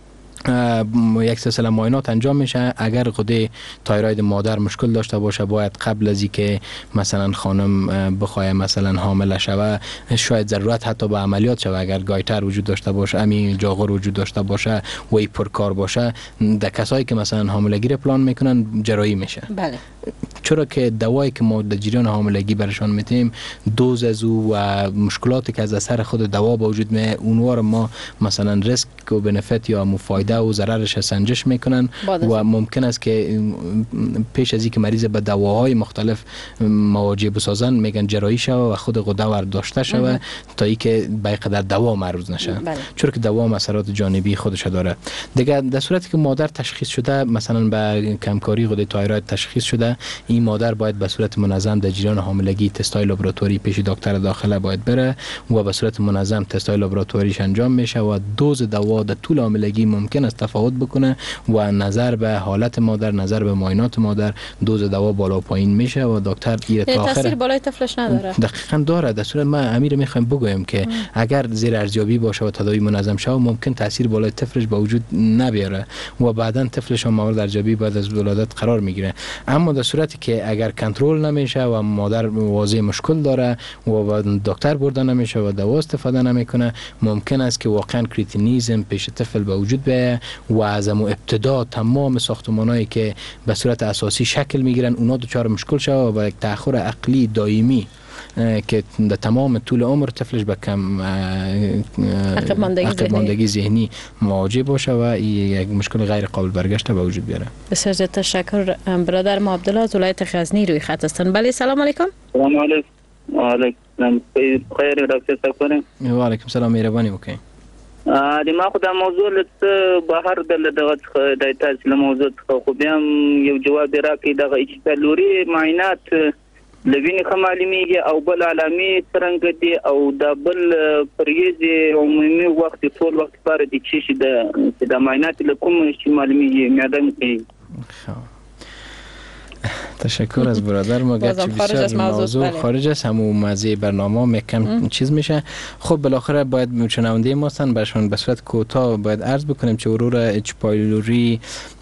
یک سلسله معاینات انجام میشه. اگر غده تایروید مادر مشکل داشته باشه، باید قبل از اینکه مثلا خانم بخواد مثلا حامله شوه، شاید ضرورت حتی به عملیات شوه. اگر گایتر وجود داشته باشه، همین جاغور وجود داشته باشه، وی پرکار باشه، در کسایی که مثلا حاملگی رو پلان میکنن جراحی میشه. بله. چرا که دوایی که ما در جریان حاملگی برشان میتیم، دوز از او و مشکلاتی که از اثر خود دوا به وجود میاد، اونها رو ما مثلا ریسک و بنفیت یا مفاید معده و ضررش سنجش میکنن و ممکن است که پیش از اینکه مریض به دواهای مختلف مواجه بسازن میگن جراحی شوه و خود غده برداشته شوه تا اینکه به قدر دوا معروض نشه، چون که دوا اثرات جانبی خودش داره. دیگه در صورتی که مادر تشخیص شده مثلا به کمکاری غده تایروید تشخیص شده، این مادر باید به صورت منظم در جریان حاملگی تستای لابراتواری پیش دکتر داخله باید بره و به صورت منظم تستای لابراتواریش انجام میشه و دوز دوا در طول حاملگی ممکن است تفاوت بکنه و نظر به حالت مادر، نظر به معاینات مادر دوز دوا بالا و پایین میشه و دکتر این تا آخر تاثیر بالای طفلش نداره. دقیقاً داره. در صورت ما امیر میخوایم بگویم که ام. اگر زیر ارزیابی باشه و تداوی منظم شه ممکن تاثیر بالای طفلش به وجود نبیاره و بعداً طفلش هم مورد ارزیابی بعد از ولادت قرار میگیره. اما در صورتی که اگر کنترل نمیشه و مادر واضح مشکل داره و دکتر برده نمیشه و دوا استفاده نمیکنه، ممکن است که واقعا کریتینیزم پیش طفل به وجود بیاید و از ابتدا تمام ساختمانایی که به صورت اساسی شکل میگیرن اونا دچار مشکل شوه و یک تأخر عقلی دائمی که در تمام طول عمر طفلش به کم عقب ماندگی ذهنی مواجه باشه و یک مشکل غیر قابل برگشت به وجود بیاره. بسیار زیاد تشکر. برادر ما عبدالله از ولایت غزنی روی خط هستند. بله سلام علیکم. سلام علیکم. و علیکم خیر دکتر صاحب. و علیکم سلام مهربانی وکړئ. د ما خو دا موضوع لته بهر د دغه د تاسو له موضوع خو بیا یو جواب راکې دغه اجتالوري معاینات لوینې خمالمیږي او بل علامې څنګه دي او د بل پریزي عمومي وخت ټول وخت لپاره د چی د د معاینات له کوم شي معلومیږي معده کې. تشکر از برادر ما، گرچه بسیار موضوع خارج است همون موضوع برنامه میکم چیز میشه. خب بالاخره باید شنونده ما هستن برشون به صورت کوتاه باید عرض بکنیم که ورور اچ پایلوری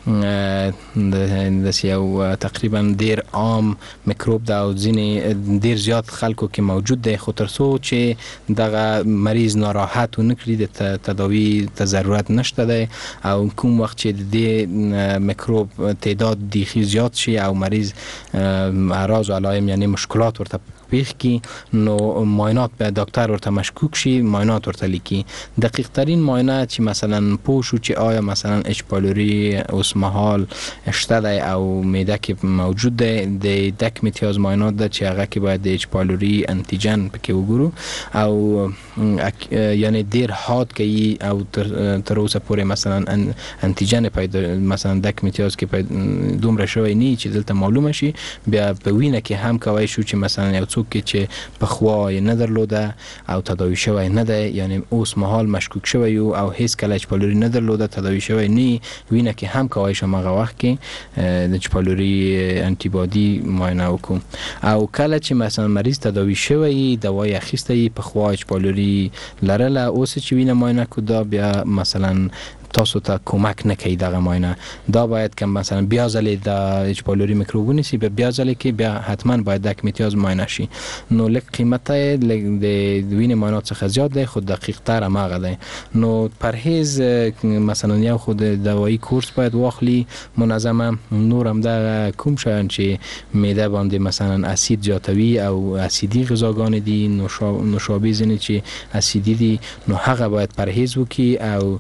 دسی او تقریبا دیر عام میکروب دا او ځینې دیر زیات خلکو کې موجود دی، خو تر څو چې دغه مریض ناراحت و نکړي د تداوی ته ضرورت نشته دی او کوم وخت چې د میکروب تعداد دیخي زیات شي او مریض اعراض و علائم یعنی مشکلات ورته پیښ کی نو معاینات به دکتر ورته مشکوک شي معاینات ورته لیکي. دقیق ترین معاینه چې مثلا پوشو چې آیا مثلا اچ پایلوری اوس مهال شته دی او معده کې موجود دی د دک امتیاز معاینات ده چې هغه کې باید د اچ پایلوری انتیجن پکې وګورو او یعنی ډیر هات کوي او تر اوسه پورې مثلا انتیجن پیدا مثلا دک امتیاز کې دومره شوی نه چې دلته معلومه شي بیا په وینه کې هم کوي شو چې مثلا یو څوک چې په خوا نه درلوده او تداوی شوی نه ده یعنی اوس مهال مشکوک شوی او هیڅ کله اچ پایلوری نه درلوده تداوی شوی نه وینه کې هم کوي شو مغه وخت کې د اچ پایلوری انتی بادی معاینه وکړو او کله چې مثلا مریض تداوی شوی دوای اخیسته په خوا اچ پایلوری لرله اوس چې وینه معاینه کو دا بیا مثلا تاسو ته کمک نکوي دغه معاینه دا باید که مثلا بیا ځلې د اچ پایلوری میکروب ونیسي بیا ځلې کې بیا حتما باید دک امتیاز معاینه شي نو لږ قیمت د وینې معاینات څخه زیات دی خو دقیق تر هماغه دی نو پرهیز مثلا یو خود دوایی کورس باید واخلي منظمه نور هم د کوم شیان چې معده باندې مثلا اسید زیاتوي او اسیدی غذاګان دي نوشابه ځینې چې اسیدی دي نو هغه باید پرهیز وکړي او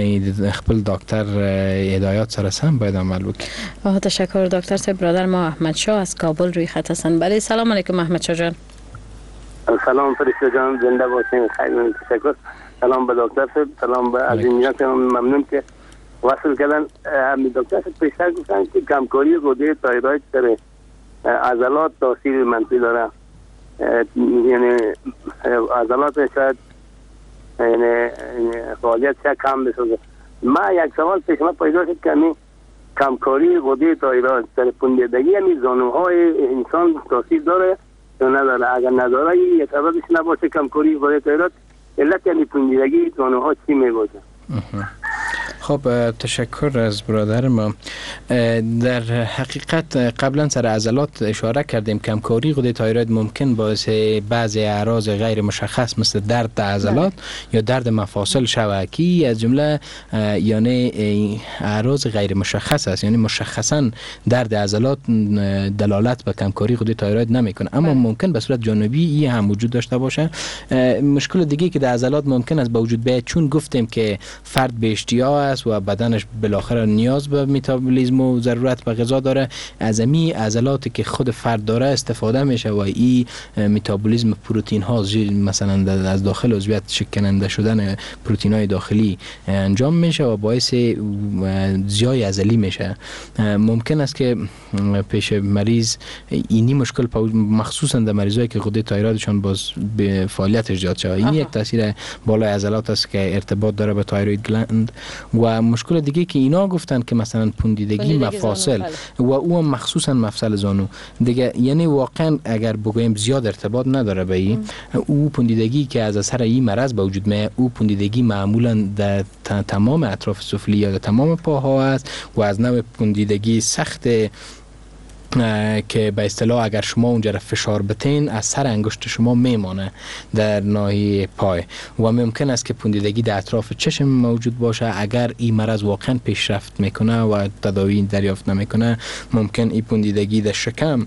خپل دکتر هدایات سره سم باید عمل وکړي. تشکر دکتر صاحب. برادر ما احمد شاه از کابل روی خط هستند. بله سلام علیکم احمد شاه جان. سلام فرشته جان زنده باشین. خیلی تشکر. سلام به دکتر صاحب، سلام به عزیزان، ممنون که وصل کردن. همین دکتر صاحب پیشتر گفتن که کمکاری غده تایروید در عضلات تاثیر منفی داره، یعنی عضلات شاید یعنی فعالیت چه کم بسازه. ما یک سوال پیش ما پیدا شد که همین کمکاری غده تایروید در پوندیدگی همین زانوهای انسان تاثیر داره یا نداره؟ اگر نداره یه سببش نباشه کمکاری غده تایروید علت یعنی پوندیدگی زانوها چی میباشه؟ خب تشکر از برادر ما. در حقیقت قبلا سر عضلات اشاره کردیم کمکاری غده تایروید ممکن باعث بعضی اعراض غیر مشخص مثل درد عضلات یا درد مفاصل شوه که از جمله یعنی اعراض غیر مشخص است، یعنی مشخصا درد عضلات دلالت به کمکاری غده تایروید نمیکنه اما ممکن به صورت جانبی این هم وجود داشته باشه. مشکل دیگه که در عضلات ممکن است به وجود بیاد چون گفتیم که فرد به اشتیا است است و بدنش بالاخره نیاز به متابولیسم و ضرورت به غذا داره، از امی عضلاتی که خود فرد داره استفاده میشه و این متابولیسم پروتئین ها مثلا از داخل عضویت شکننده شدن پروتئین های داخلی انجام میشه و باعث زیای عضلی میشه. ممکن است که پیش مریض اینی مشکل مخصوصا در مریضایی که غده تایرویدشان باز به فعالیت زیاد شده، این یک تاثیر بالای عضلات است که ارتباط داره به تایروید گلند. و مشکل دیگه که اینا گفتن که مثلا پوندیدگی مفاصل و او مخصوصا مفصل زانو دیگه، یعنی واقعا اگر بگویم زیاد ارتباط نداره به این. او پوندیدگی که از اثر این مرض به وجود میاد، او پوندیدگی معمولا در تمام اطراف سفلی یا در تمام پاها است و از نوع پوندیدگی سخت که به اصطلاح اگر شما اونجا را فشار بتین از سر انگشت شما میمانه در ناحیه پای و ممکن است که پوندیدگی در اطراف چشم موجود باشه. اگر این مرض واقعا پیشرفت میکنه و تداوی دریافت نمیکنه، ممکن این پوندیدگی در شکم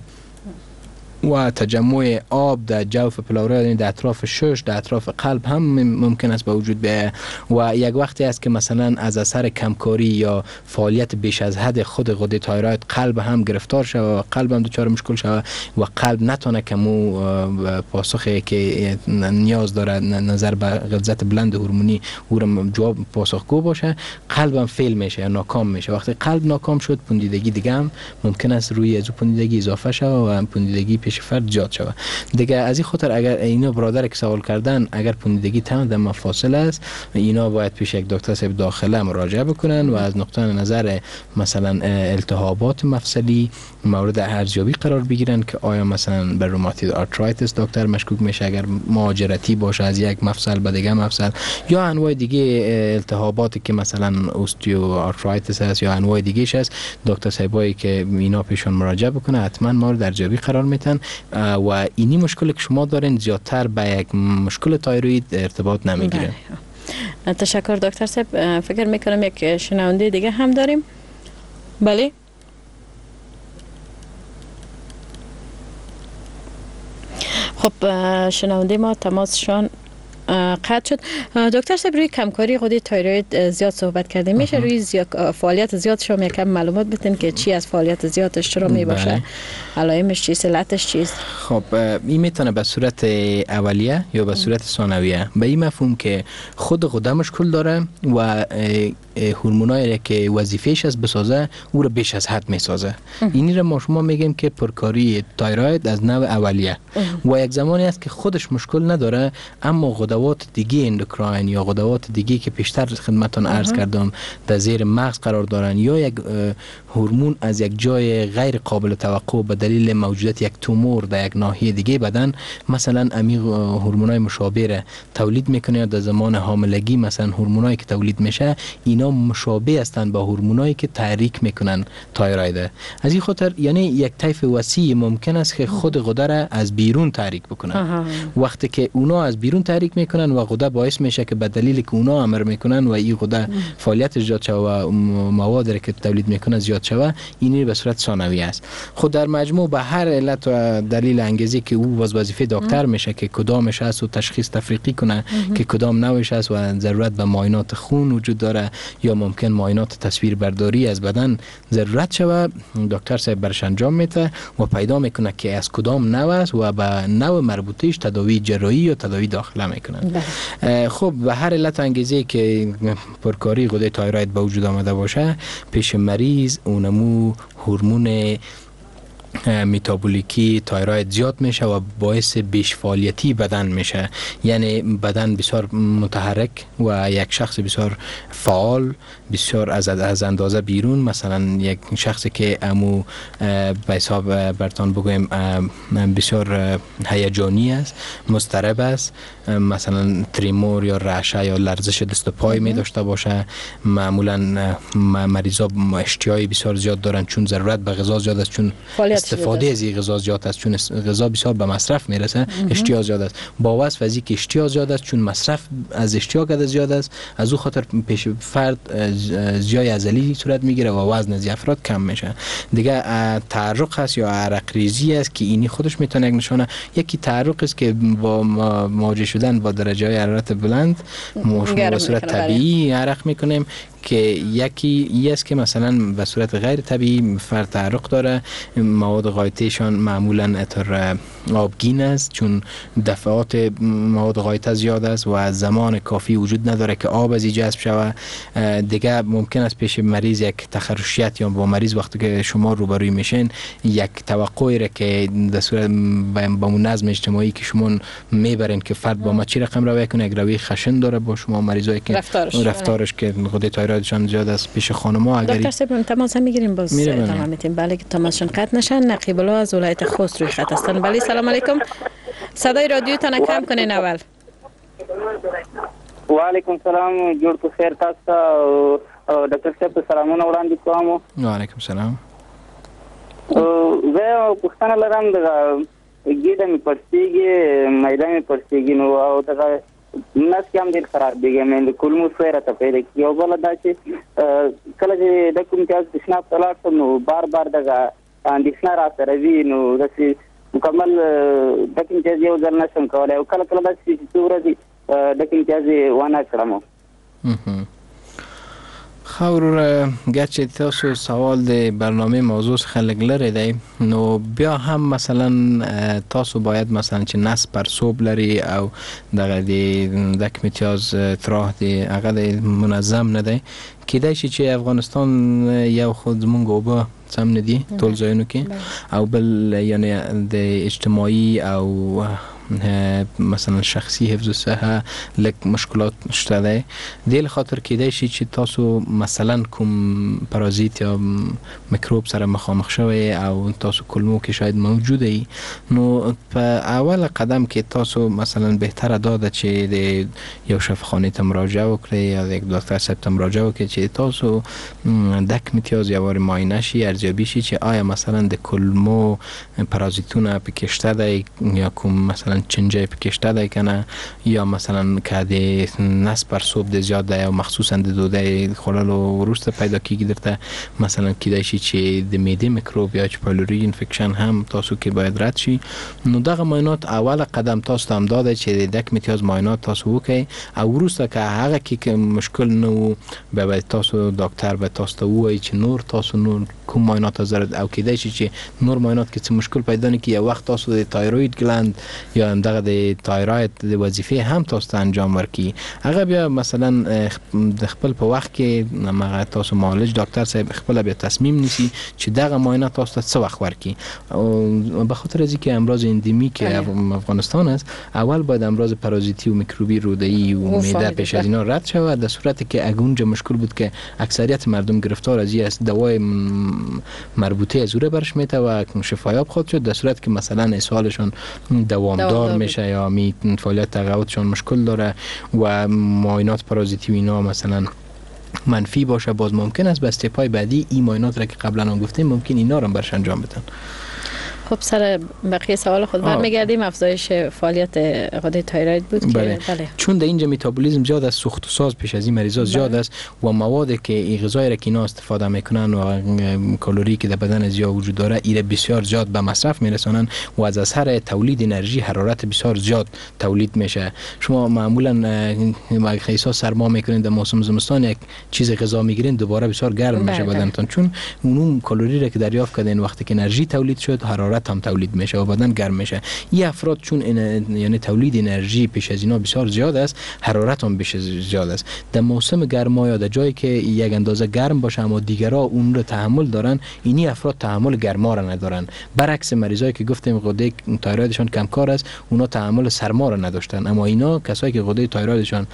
و تجمع آب در جوف پلورا در اطراف شش در اطراف قلب هم ممکن است به وجود بیاید و یک وقتی است که مثلا از اثر کمکاری یا فعالیت بیش از حد خود غده تایروید قلب هم گرفتار شود و قلب هم دچار مشکل شود و قلب نتونه که مو پاسخی که نیاز داره نظر به غلظت بلند هورمونی او را جواب پاسخگو باشه، قلب هم فیل میشه یا ناکام میشه. وقتی قلب ناکام شد، پوندیدگی دیگه هم ممکن است روی از پوندیدگی اضافه شود و پوندیدگی فرد زیاد شود دیگه. از این خاطر اگر اینا برادر که سوال کردن اگر پوندیدگی تمام در مفاصل است، اینا باید پیش یک دکتر صاحب داخله مراجعه بکنن و از نقطه نظر مثلا التهابات مفصلی مورد ارزیابی قرار بگیرن که آیا مثلا به روماتوید آرترایتس دکتر مشکوک میشه اگر مهاجرتی باشه از یک مفصل به دیگه مفصل، یا انواع دیگه التهاباتی که مثلا اوستیو آرترایتس است یا انواع دیگه است. دکتر صاحبایی که اینا پیشون مراجعه بکنه حتما مورد ارزیابی قرار میتن و اینی مشکلی که شما دارین زیادتر به یک مشکل تایروید ارتباط نمیگیره. تشکر دکتر صاحب. فکر میکنم یک شنونده دیگه هم داریم. بله خب شنونده ما تماسشان قطع شد. دکتر صاحب روی کمکاری غده تایروید زیاد صحبت کردیم، میشه روی زیاد فعالیت زیاد شما یکم معلومات بدین که چی از فعالیت زیادش چرا می باشه، علائمش چیست، علتش چیست؟ خب این میتونه به صورت اولیه یا به صورت ثانویه. به این مفهوم که خود غده مشکل داره و هورمونایی که وظیفه‌اش از بسازه او رو بیش از حد میسازه. اینی رو ما شما میگیم که پرکاری تایروید از نوع اولیه و یک زمانی است که خودش مشکل نداره اما غدوات دیگه اندوکراین یا غدوات دیگه که پیشتر خدمتتون عرض کردم در زیر مغز قرار دارن یا یک هورمون از یک جای غیر قابل توقع به دلیل موجودیت یک تومور در یک ناحیه دیگه بدن مثلا امی هورمونای مشابه تولید میکنه یا در زمان حاملگی مثلا هورمونایی که تولید میشه اینا مشابه هستند با هورمونایی که تحریک میکنن تایروید. از این خاطر یعنی یک طیف وسیع ممکن است که خود غده را از بیرون تحریک بکنن. وقتی که اونا از بیرون تحریک میکنن و غده باعث میشه که به دلیل که اونا امر میکنن و این غده فعالیت زیاد شوه و موادی که تولید میکنه زیاد شوه، اینی به صورت ثانویه است. خود در مجموع به هر علت و دلیل انگیزی که او وظیفه دکتر میشه که کدامش است و تشخیص تفریقی کنه که کدام نوعش است و ضرورت به معاینات خون وجود داره یا ممکن معاینات تصویر برداری از بدن ضرورت شوه، دکتر صاحب برش انجام میده و پیدا میکنه که از کدام نوع است و به نوع مربوطهش تداوی جراحی یا تداوی داخله میکنن. خب به هر علت انگیزی که پرکاری غده تایروید به وجود آمده باشه، پیش مریض اونمو هورمون متابولیکی تایروید زیاد میشه و باعث بیش فعالیتی بدن میشه، یعنی بدن بسیار متحرک و یک شخص بسیار فعال، بسیار از از اندازه بیرون، مثلا یک شخصی که امو به حساب برتان بگویم بسیار هیجانی است، مضطرب است، مثلا تریمور یا رعشه یا لرزش دست و پای می داشته باشه، معمولا مریضا اشتیای بسیار زیاد دارن چون ضرورت به غذا زیاد است، چون استفاده از این غذا زیاد است، چون غذا بسیار به مصرف میرسه اشتیا زیاد است. با وصف از اینکه اشتیا زیاد است چون مصرف از اشتیا قدر زیاد است، از او خاطر پیش فرد زیای عضلی صورت میگیره و وزن از افراد کم میشه. دیگه تعرق هست یا عرق ریزی است که اینی خودش میتونه یک نشانه. یکی تعرق است که با مواجه شدن با درجه های حرارت بلند ما به صورت طبیعی عرق میکنیم. که یکی ای است که مثلا به صورت غیر طبیعی فرد تعرق داره، مواد غایطهشان معمولا اتر آبگین است چون دفعات مواد غایطه زیاد است و زمان کافی وجود نداره که آب از جذب شود. دیگه ممکن است پیش مریض یک تخرشیت یا با مریض وقتی که شما روبروی میشین یک توقعی را که در صورت با نظم اجتماعی که شما میبرین که فرد با ما چی رقم روی کنه، یک روی خشن داره با شما مریضایی که رفتارش, رفتارش که غده تایرویدشان زیاد است پیش خانم‌ها. اگر دکتر صاحب تماس میگیریم باز ادامه میدیم. بله که تماسشون قطع نشن. نقیب الله از ولایت خوست روی خط هستن. بله سلام علیکم. صدای رادیو تان کم کنین اول. و علیکم سلام. جوړ په خیر تاسو ډاکټر صاحب ته سلامونه وړاندې کوم. و علیکم سلام. زه پوښتنه لرم د ګیډه مې پړسېږي، معده مې پړسېږي نو او دغه نس کې هم ډېر خراب دیږي، مې د کولمو سوی راته پیدا کېږي. او بله دا چې کله چې د کوم تیاز تشناب ته لاړ شم نو بار بار دغه اندېښنه راسره وي، نو داسې مکمل د کوم تیاز یو ځل نشم کولی او کله کله داسې چې څو ورځې د کوم تیاز یې ونه کړم. خور گرچه تاسو سوال د برنامه موضوع خلق لري دی نو بیا هم مثلا تاسو باید مثلا چې نس پر صوب لري او دغه د دک امتیاز تراه دی هغه منظم نه دی کیدای شي چې افغانستان یو خود مونږ وبا سم ندی ټول ځایونو کې او بل یعنی د اجتماعي او مثلا شخصی حفظ الصحه لک مشکلات شته ده. دل خاطر کیدای شي چې تاسو مثلا کوم پارازیت یا میکروب سره مخامخ شوی او تاسو کلمو کې شاید موجوده ای، نو په اول قدم کې تاسو مثلا بهتره داده چې د یو شفاخانه ته مراجعه وکړئ یا یک دکتر صاحب ته مراجعه وکړئ چې تاسو دک امتیاز یا وار معاینه شي، ارزیابی شي چې آیا مثلا د کلمو پارازیتونه پکشته ده یا کوم مثلا چنجه پکشته ده کنه یا مثلا که د نس پر صوب ده زیاد ده یا مخصوصا د دوده خلالو وروسته پیدا کیږي درته مثلا کیدای شي چې د معده میکروب یا پایلوری انفکشن هم تاسو کې باید رد شي. نو دغه معاینات اول قدم تاسو ته هم داده چې د دک امتیاز معاینات تاسو وکړئ او وروسته که هغه کې مشکل نه به باید تاسو دکتر به تاسو ته وایي چې نور تاسو نور کوم معاینات ضرورت او کیدای شي چې نور معاینات کې څه مشکل پیدا نه کی، یو وخت تاسو د تایروید گلند یا دغه د تایروید د وظیفه هم تاسو ته انجام ورکي. هغه بیا مثلا د خپل په وخت کې مغه تاسو معالج دکتر صاحب خپل بیا تصمیم نیسی چې دغه معاینه تاسو ته څه وخت ورکي. او به خاطر از اینکه امراض اندمیک افغانستان است اول باید امراض پارازیتی و میکروبی روده‌ای و معده پیش از اینا رد شود. در صورتی که اگونجا مشکل بود که اکثریت مردم گرفتار از این است دوای مربوطه از اوره برش میته و شفایاب خود شد، در صورت که مثلا اسهالشون دوامدار میشه یا می فعالیت تقاعدشون مشکل داره و معاینات پارازیتی و اینا مثلا منفی باشه، باز ممکن است به استپای بعدی این معاینات را که قبلا هم گفتیم ممکن اینا رو برش انجام بدن. خب سر بقیه سوال خود برمیگردیم. افزایش فعالیت غده تایروید بود بله. که بله چون در اینجا متابولیسم زیاد است، سوخت و ساز پیش از این مریضا زیاد بله. است و موادی که این غذایی را که اینا استفاده میکنن و کالری که در بدن زیاد وجود داره ایره بسیار زیاد به مصرف میرسونن و از اثر تولید انرژی حرارت بسیار زیاد تولید میشه. شما معمولا احساس سرما میکنین در موسم زمستان یک چیز غذا میگیرین دوباره بسیار گرم میشه بدنتون، چون اون کالری را که دریافت کردین وقتی که انرژی تولید شد حرارت هم تولید میشه و بدن گرم میشه. این افراد چون یعنی تولید انرژی پیش از اینا بسیار زیاد است، حرارت هم بیش زیاد است. در موسم گرما یا در جایی که یک اندازه گرم باشه اما دیگرها اون رو تحمل دارن، اینی افراد تحمل گرما را ندارن. برعکس مریضایی که گفتیم غده تایرویدشون کم کار است، اونا تحمل سرما را نداشتن، اما اینا کسایی که غده تایرویدشون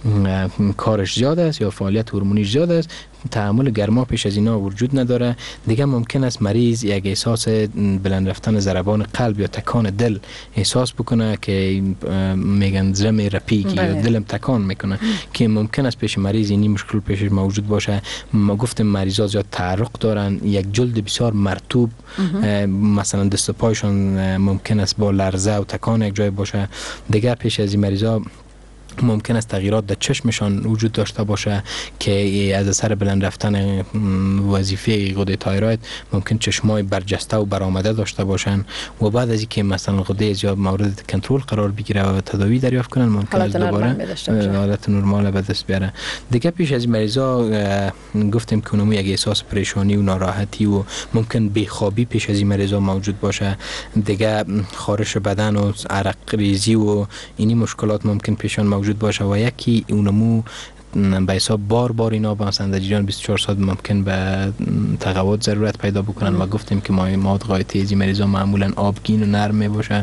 کارش زیاد است یا فعالیت هورمونی زیاد است تحمل گرما پیش از اینا وجود نداره. دیگه ممکن است مریض یک احساس بلند رفتن ضربان قلب یا تکان دل احساس بکنه که میگن زم رپیگی یا دلم تکان میکنه که ممکن است پیش مریض این مشکل پیش موجود باشه. ما گفتیم مریضا زیاد تعرق دارن، یک جلد بسیار مرطوب، مثلا دست و پایشون ممکن است با لرزه و تکان یک جای باشه. دیگه پیش از این مریضا ممکن است تغییرات در چشمشان وجود داشته باشه که از اثر بلند رفتن وظیفه غده تایروید ممکن چشمای برجسته و برآمده داشته باشن و بعد از اینکه مثلا غده یا مورد کنترل قرار بگیره و تداوی دریافت کنن ممکن است دوباره حالت نرمال به دست بیاره. دیگه پیش از مریضا گفتیم که اونم یک احساس پریشانی و ناراحتی و ممکن بیخوابی پیش از این مریضا موجود باشه. دیگه خارش بدن و عرق ریزی و اینی مشکلات ممکن پیشان موجود باشه و یکی اونمو به حساب بار بار اینا با مثلا در جریان بیست و چهار ساعت ممکن به تقویت ضرورت پیدا بکنن و گفتیم که مواد غای تیزی مریضا معمولا آبگین و نرم می باشه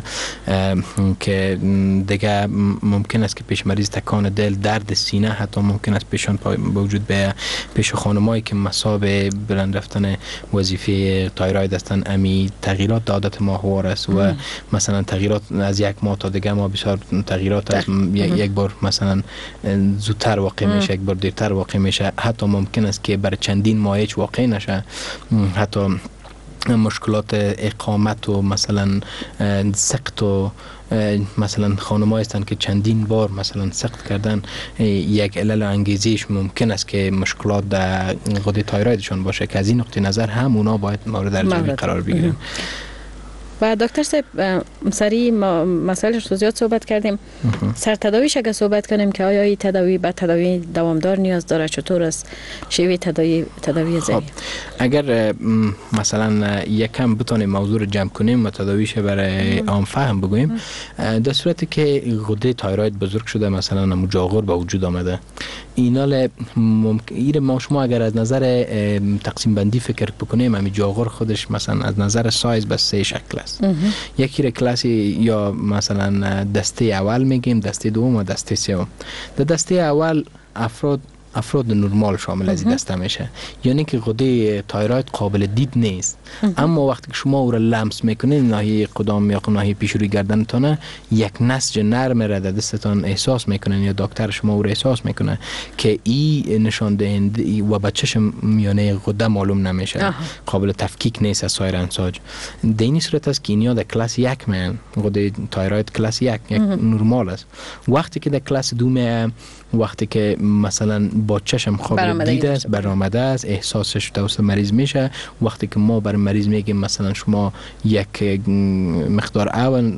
که دیگه ممکن است که پیش مریض تکان دل، درد سینه حتی ممکن است پیشان با وجود به پیش خانمایی که مصاب بلند رفتن وظیفه تایروید هستن. امی تغییرات عادت ماهوار است و مثلا تغییرات از یک ماه تا دیگه ما بسیار تغییرات از یک بار مثلا زودتر واقع میشه، یک بار دیرتر واقع میشه، حتی ممکن است که بر چندین ماه هیچ واقع نشه. حتی مشکلات اقامت و مثلا سقط و مثلا خانم‌ها هستن که چندین بار مثلا سقط کردن، یک علل انگیزیش ممکن است که مشکلات در غده تایرویدشون باشه که از این نقطه نظر هم اونا باید مورد ارجحی قرار بگیرن. و دکتر صاحب سری ما مسائلش رو زیاد صحبت کردیم. سر تداویش اگه صحبت کنیم که آیا این تداوی به تداوی دوامدار نیاز داره، چطور است شیوه تداوی تداوی ذهنی؟ اگر مثلا یکم بتونیم موضوع رو جمع کنیم و تداویش برای عام فهم بگوییم، در صورتی که غده تایروید بزرگ شده مثلا مجاغر به وجود آمده، اینال ممکن ما شما اگر از نظر تقسیم بندی فکر بکنیم همین جاغر خودش مثلا از نظر سایز به سه شکل است. یکی را کلاسی یا مثلا دسته اول میگیم، دسته دوم و دسته سوم. در دسته اول افراد افراد نرمال شامل از این دسته میشه، یعنی که غده تایروید قابل دید نیست، اما وقتی که شما او را لمس میکنید ناحیه قدم یا ناحیه پیش روی گردنتان یک نسج نرم را در دستتان احساس میکنن یا دکتر شما او را احساس میکنه که این نشان دهنده و به چشم میانه غده معلوم نمیشه، قابل تفکیک نیست از سایر انساج. در این صورت است که اینیا در کلاس یک میان، غده تایروید کلاس یک یک نرمال است. وقتی که در کلاس دو میان، وقتی که مثلا با چشم قابل دید است، برآمده است، احساسش توسط مریض میشه، وقتی که ما بر مریض میگیم مثلا شما یک مقدار اول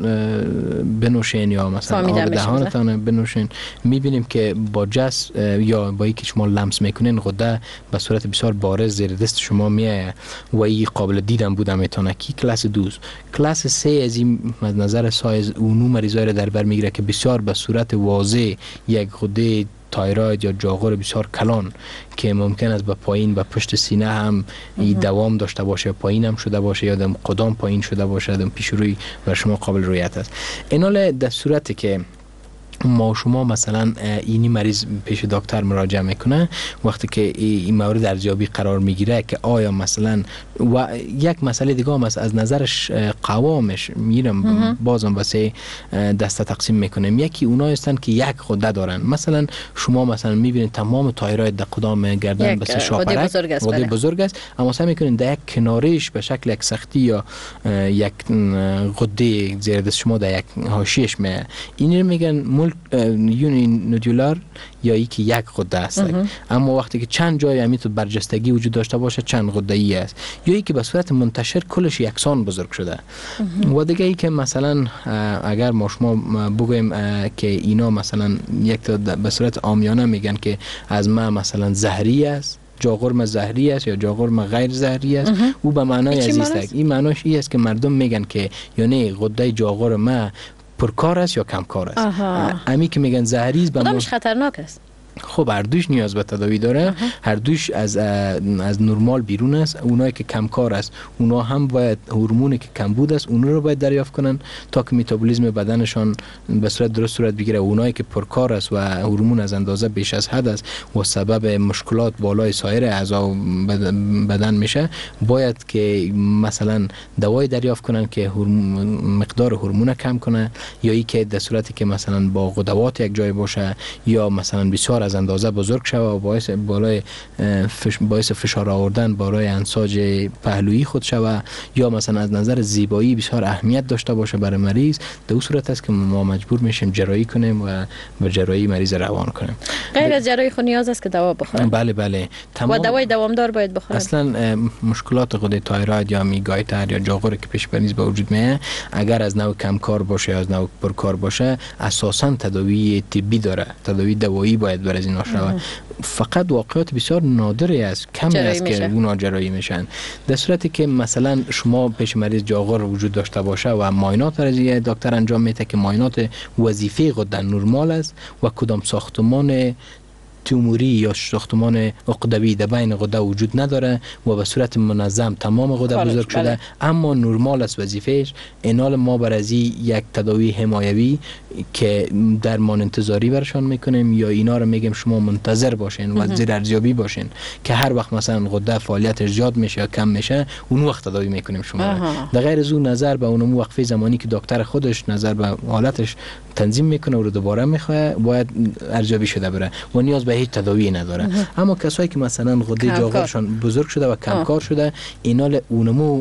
بنوشین یا مثلا آب دهانتان بنوشین، میبینیم که با جس یا با اینکه شما لمس میکنین غده به صورت بسیار بارز زیر دست شما میایه و این قابل دیدن بوده میتونه. کی کلاس دوست کلاس سه از این نظر سایز اونو مریضای را در بر میگیره که بسیار به صورت واضح یک غده تایروید یا جاغور بسیار کلان که ممکن است به پایین و پشت سینه هم دوام داشته باشه، پایین هم شده باشه یا دم قدم پایین شده باشه، دم پیش روی بر شما قابل رویت است. اینال در صورتی که ما شما مثلا اینی مریض پیش دکتر مراجعه میکنه، وقتی که این مورد ارزیابی قرار میگیره که آیا مثلا و یک مسئله دیگه هم از نظرش قوامش میرم بازم واسه دسته تقسیم میکنیم. یکی اونا هستن که یک غده دارن، مثلا شما مثلا میبینید تمام تایروید در قدام گردن بس شاپرک غده بزرگ است، اما سعی میکنین در یک کنارش به شکل یک سختی یا یک غده زیر دست شما در یک حاشیه‌اش می این میگن یونی نودولار یا ای که یک غده است، اما وقتی که چند جای همین تو برجستگی وجود داشته باشه چند غده ای است، یا ای که به صورت منتشر کلش یکسان بزرگ شده. و دیگه ای که مثلا اگر ما شما بگویم که اینا مثلا یک تا به صورت عامیانه میگن که از ما مثلا زهری است، جاغرم زهری است یا جاغرم غیر زهری است، او به معنای عزیز است. این معناش این است که مردم میگن که یعنی غده جاغرم پرکار است یا کمکار است. امی که میگن زهری است کدامش خطرناک است؟ خب هر دوش نیاز به تداوی داره، هر دوش از از نرمال بیرون است. اونایی که کمکار است اونا هم باید هورمونی که کمبود است اونا رو باید دریافت کنن تا که متابولیسم بدنشان به صورت درست صورت بگیره. اونایی که پرکار است و هورمون از اندازه بیش از حد است و سبب مشکلات بالای سایر اعضا بدن میشه، باید که مثلا دوای دریافت کنن که مقدار هورمون کم کنه، یا ای که در صورتی که مثلا با غدوات یک جای باشه یا مثلا بسیار از اندازه بزرگ شود و باعث بالای فش باعث فشار آوردن بالای انساج پهلویی خود شود یا مثلا از نظر زیبایی بسیار اهمیت داشته باشه برای مریض، در اون صورت است که ما مجبور میشیم جراحی کنیم و به جراحی مریض روان کنیم. غیر از جراحی خود نیاز است که دوا بخوریم؟ بله بله. و دوای دوامدار باید بخوریم. اصلا مشکلات غده تایروید یا میگایتر یا جاغور که پیش بینی به وجود میاد اگر از نوع کم کار باشه یا از نوع پرکار باشه اساسا تداوی طبی داره، تداوی دوایی باید بر از این شود. فقط واقعات بسیار نادری است، کمی است که اونا جراحی میشن. در صورتی که مثلا شما پیش مریض جاغور وجود داشته باشه و معاینات برای دکتر انجام میده که معاینات وظیفه غده نرمال است و کدام ساختمان توموری یا ساختمان عقدوی در بین غده وجود نداره و به صورت منظم تمام غده بزرگ شده بله. اما نرمال است وظیفهش، اینال ما بر از یک تداوی حمایوی که درمان انتظاری برشان میکنیم یا اینا رو میگیم شما منتظر باشین و زیر ارزیابی باشین که هر وقت مثلا غده فعالیتش زیاد میشه یا کم میشه اون وقت تداوی میکنیم شما. در غیر از اون نظر به اون وقفه زمانی که دکتر خودش نظر به حالتش تنظیم میکنه و رو دوباره میخواد باید ارزیابی شده بره و نیاز به هیچ تداوی نداره. اما کسایی که مثلا غده جاغورشان بزرگ شده و کم کار شده اینال اونمو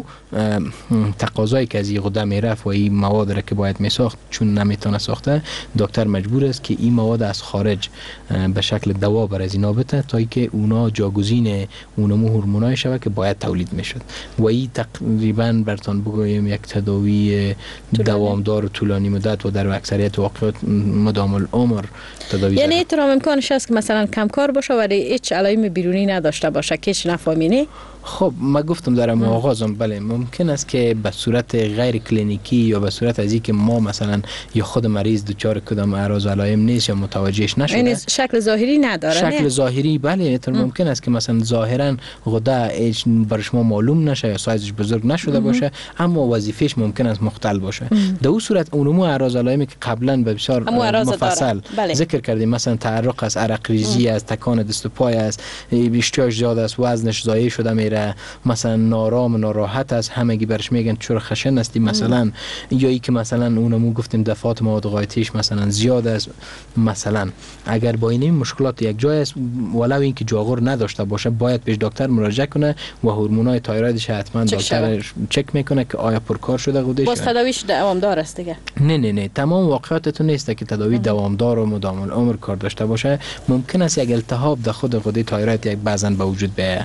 تقاضایی که از این غده میرفت و این مواد را که باید میساخت چون نمیتونه ساخته، دکتر مجبور است که این مواد از خارج به شکل دوا بر از اینا بده تا اینکه اونا جاگزین اونمو هورمونای شود که باید تولید میشد و این تقریبا براتون بگویم یک تداوی دوامدار و طولانی مدت و در اکثریت واقعات مدام العمر تداوی. یعنی تو امکانش هست که مثلا کم کار باشه ولی هیچ علائم بیرونی نداشته باشه که هیچ نفهمینی؟ خب ما گفتم در آغازم بله ممکن است که به صورت غیر کلینیکی یا به صورت از اینکه ما مثلا یا خود مریض دچار کدام اعراض و علائم نیست یا متوجهش نشده، یعنی شکل ظاهری نداره. شکل نه؟ ظاهری بله ممکن است که مثلا ظاهرا غده بر شما معلوم نشه یا سایزش بزرگ نشده باشه اما وظیفهش ممکن است مختل باشه. در اون صورت اونمو اعراض و علائمی که قبلا به بسیار مفصل بله. ذکر کردیم مثلا تعرق است، عرق ریزی است، تکان دست و پای است، اشتیاق زیاد است، وزنش ضایع شده میره، مثلا نارام ناراحت است، همگی برش میگن چرا خشن هستی مثلا، یا ای که مثلا اونمو گفتیم دفعات مواد غایطیش مثلا زیاد است مثلا. اگر با این مشکلات یک جای است ولو اینکه جاغور نداشته باشه باید پیش دکتر مراجعه کنه و هورمونای تایرویدش حتما دکتر چک میکنه که آیا پرکار شده غدهش. باز تداویش دوامدار است دیگه؟ نه نه نه تمام واقعاتتون نیست که تداوی دوامدار و مدام العمر کار داشته باشه. ممکن است یک التهاب در خود غده تایروید یک بعضن به وجود بیاید.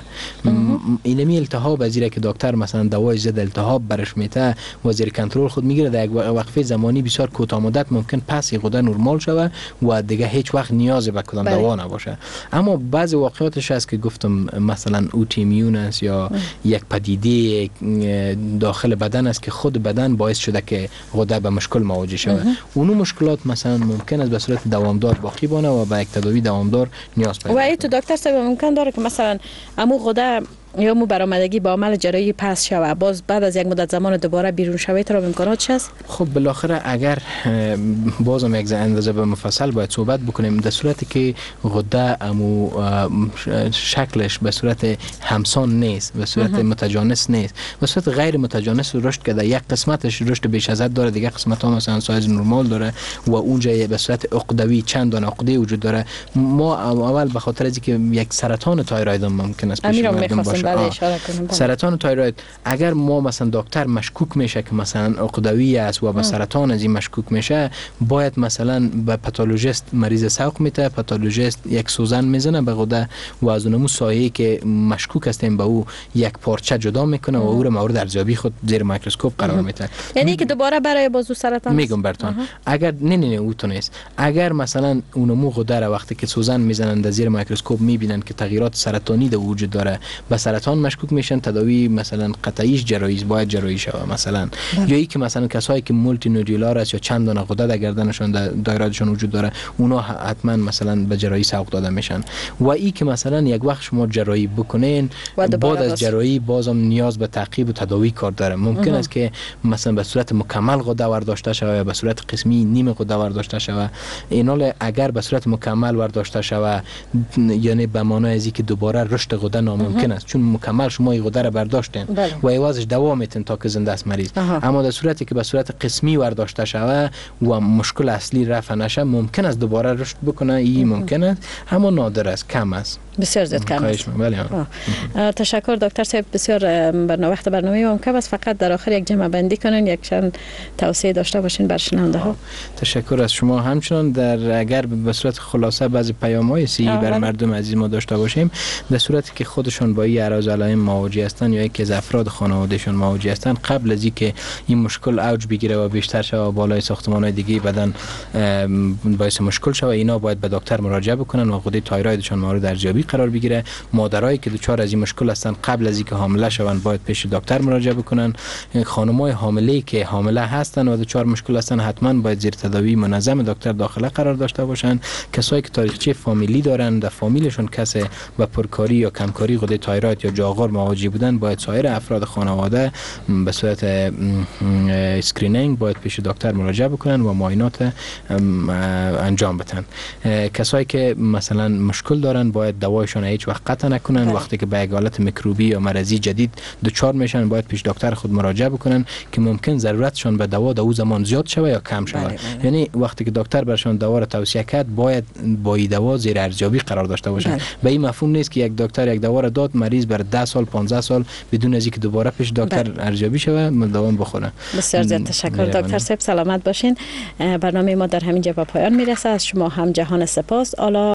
اینمی التهاب از زیرا که دکتر مثلا دوای ضد التهاب برش میته و زیر کنترل خود میگیره در یک وقفه زمانی بسیار کوتاه مدت ممکن پس غده نرمال شوه و دیگه هیچ وقت نیاز به کدام دوا نباشه. اما بعضی واقعاتش هست که گفتم مثلا اوتیمیون است یا یک پدیده داخل بدن است که خود بدن باعث شده که غده به مشکل مواجه شوه. اونو مشکلات مثلا ممکن است به صورت دوامدار باقی بانه و به یک تداوی دوامدار نیاز پیدا کنه. و تو دکتر صاحب ممکن داره که مثلا امو غده یا مو برآمدگی با عمل جراحی پس شوه باز بعد از یک مدت زمان دوباره بیرون شوه تو امکانات هست؟ خب بالاخره اگر بازم یک اندازه به مفصل باید صحبت بکنیم در صورتی که غده امو شکلش به صورت همسان نیست، به صورت متجانس نیست، به صورت غیر متجانس رشد کرده، یک قسمتش رشد بیش از حد داره دیگه قسمت ها مثلا سایز نرمال داره و اونجا به صورت عقدوی چند دانه عقده وجود داره. ما اول به خاطر از اینکه یک سرطان تایروید ممکن است پیش مردم باشه. سرطان تایروید اگر ما مثلا دکتر مشکوک میشه که مثلا عقدوی است و به سرطان از این مشکوک میشه باید مثلا به پاتولوژیست مریض سوق میته، پاتولوژیست یک سوزن میزنه به غده و از اونمو سایه‌ای که مشکوک هستیم به او یک پارچه جدا میکنه و او رو مورد ارزیابی خود زیر میکروسکوپ قرار میده. یعنی که دوباره برای بازو سرطان میگم براتون اگر نه نه نه او تو نیست. اگر مثلا اونمو غده را وقتی که سوزن میزنن در زیر میکروسکوپ میبینن که تغییرات سرطانی در وجود داره به سرطان مشکوک میشن، تداوی مثلا قطعیش جراحی باید جراحی شوه مثلا. یا ای که مثلا کسایی که مولتی نودولار است یا چند دانه غده در گردنشون در دایرهشون وجود داره اونا حتما مثلا به جراحی سوق داده میشن. و ای که مثلا یک وقت شما جراحی بکنین بعد از جراحی بازم نیاز به تعقیب و تداوی کار داره. ممکن است که مثلا به صورت مکمل غده ورداشته شوه یا به صورت قسمی نیم غده ورداشته شوه. اینال اگر به صورت مکمل ورداشته شوه یعنی به معنای از اینکه دوباره رشد غده ناممکن است چون مکمل شما این غده را برداشتین بله. و ایوازش دوا میتین تا که زنده است مریض. آها. اما در صورتی که به صورت قسمی ورداشته شوه و مشکل اصلی رفع نشه ممکن است دوباره رشد بکنه. این ممکن است اما نادر است، کم است، بسیار زیاد کم است. بله. تشکر دکتر صاحب، بسیار برنامه وقت برنامه ما کم است. فقط در آخر یک جمع بندی کنین، یک چند توصیه داشته باشین بر شنونده ها. تشکر از شما. همچنان در اگر به صورت خلاصه بعضی پیام‌های صحی بر مردم عزیز ما داشته باشیم، در صورتی که خودشون با این اعراض علائم مواجه هستند یا یکی از افراد خانوادهشون مواجه هستند، قبل از اینکه این مشکل اوج بگیره و بیشتر شه و بالای ساختمان‌های دیگه بدن باعث مشکل شه، اینا باید به دکتر مراجعه بکنن و غده تایرویدشون مورد ارزیابی قرار بگیره. مادرایی که دچار از این مشکل هستند قبل از اینکه حامله شوند باید پیش دکتر مراجعه بکنن. خانم‌های حامله‌ای که حامله هستند و دچار مشکل هستند حتما باید زیر تداوی منظم دکتر داخله قرار داشته باشند. کسایی که تاریخچه فامیلی دارند، در فامیلشون کس با پرکاری یا کمکاری غده تایروید یا جاغور مواجه بودن، باید سایر افراد خانواده به صورت اسکرینینگ باید پیش دکتر مراجعه بکنن و معاینات انجام بدن. کسایی که مثلا مشکل دارن باید دوایشون هیچ وقت قطع نکنن. بله. وقتی که به یک حالت میکروبی یا مرضی جدید دچار میشن باید پیش دکتر خود مراجعه بکنن که ممکن ضرورتشون به دوا در اون زمان زیاد شوه یا کم شوه. بله بله. یعنی وقتی که دکتر برشون دوا را توصیه کرد باید با این دوا زیر ارزیابی قرار داشته باشن. بله. به این مفهوم نیست که یک دکتر یک دوا را داد مریض بر ده سال پانزده سال بدون از اینکه دوباره پیش دکتر بله. ارزیابی شوه مداوم بخوره. بسیار زیاد تشکر دکتر صاحب، سلامت باشین. برنامه ما در همین جا به پایان میرسه. از شما هم جهان سپاس. حالا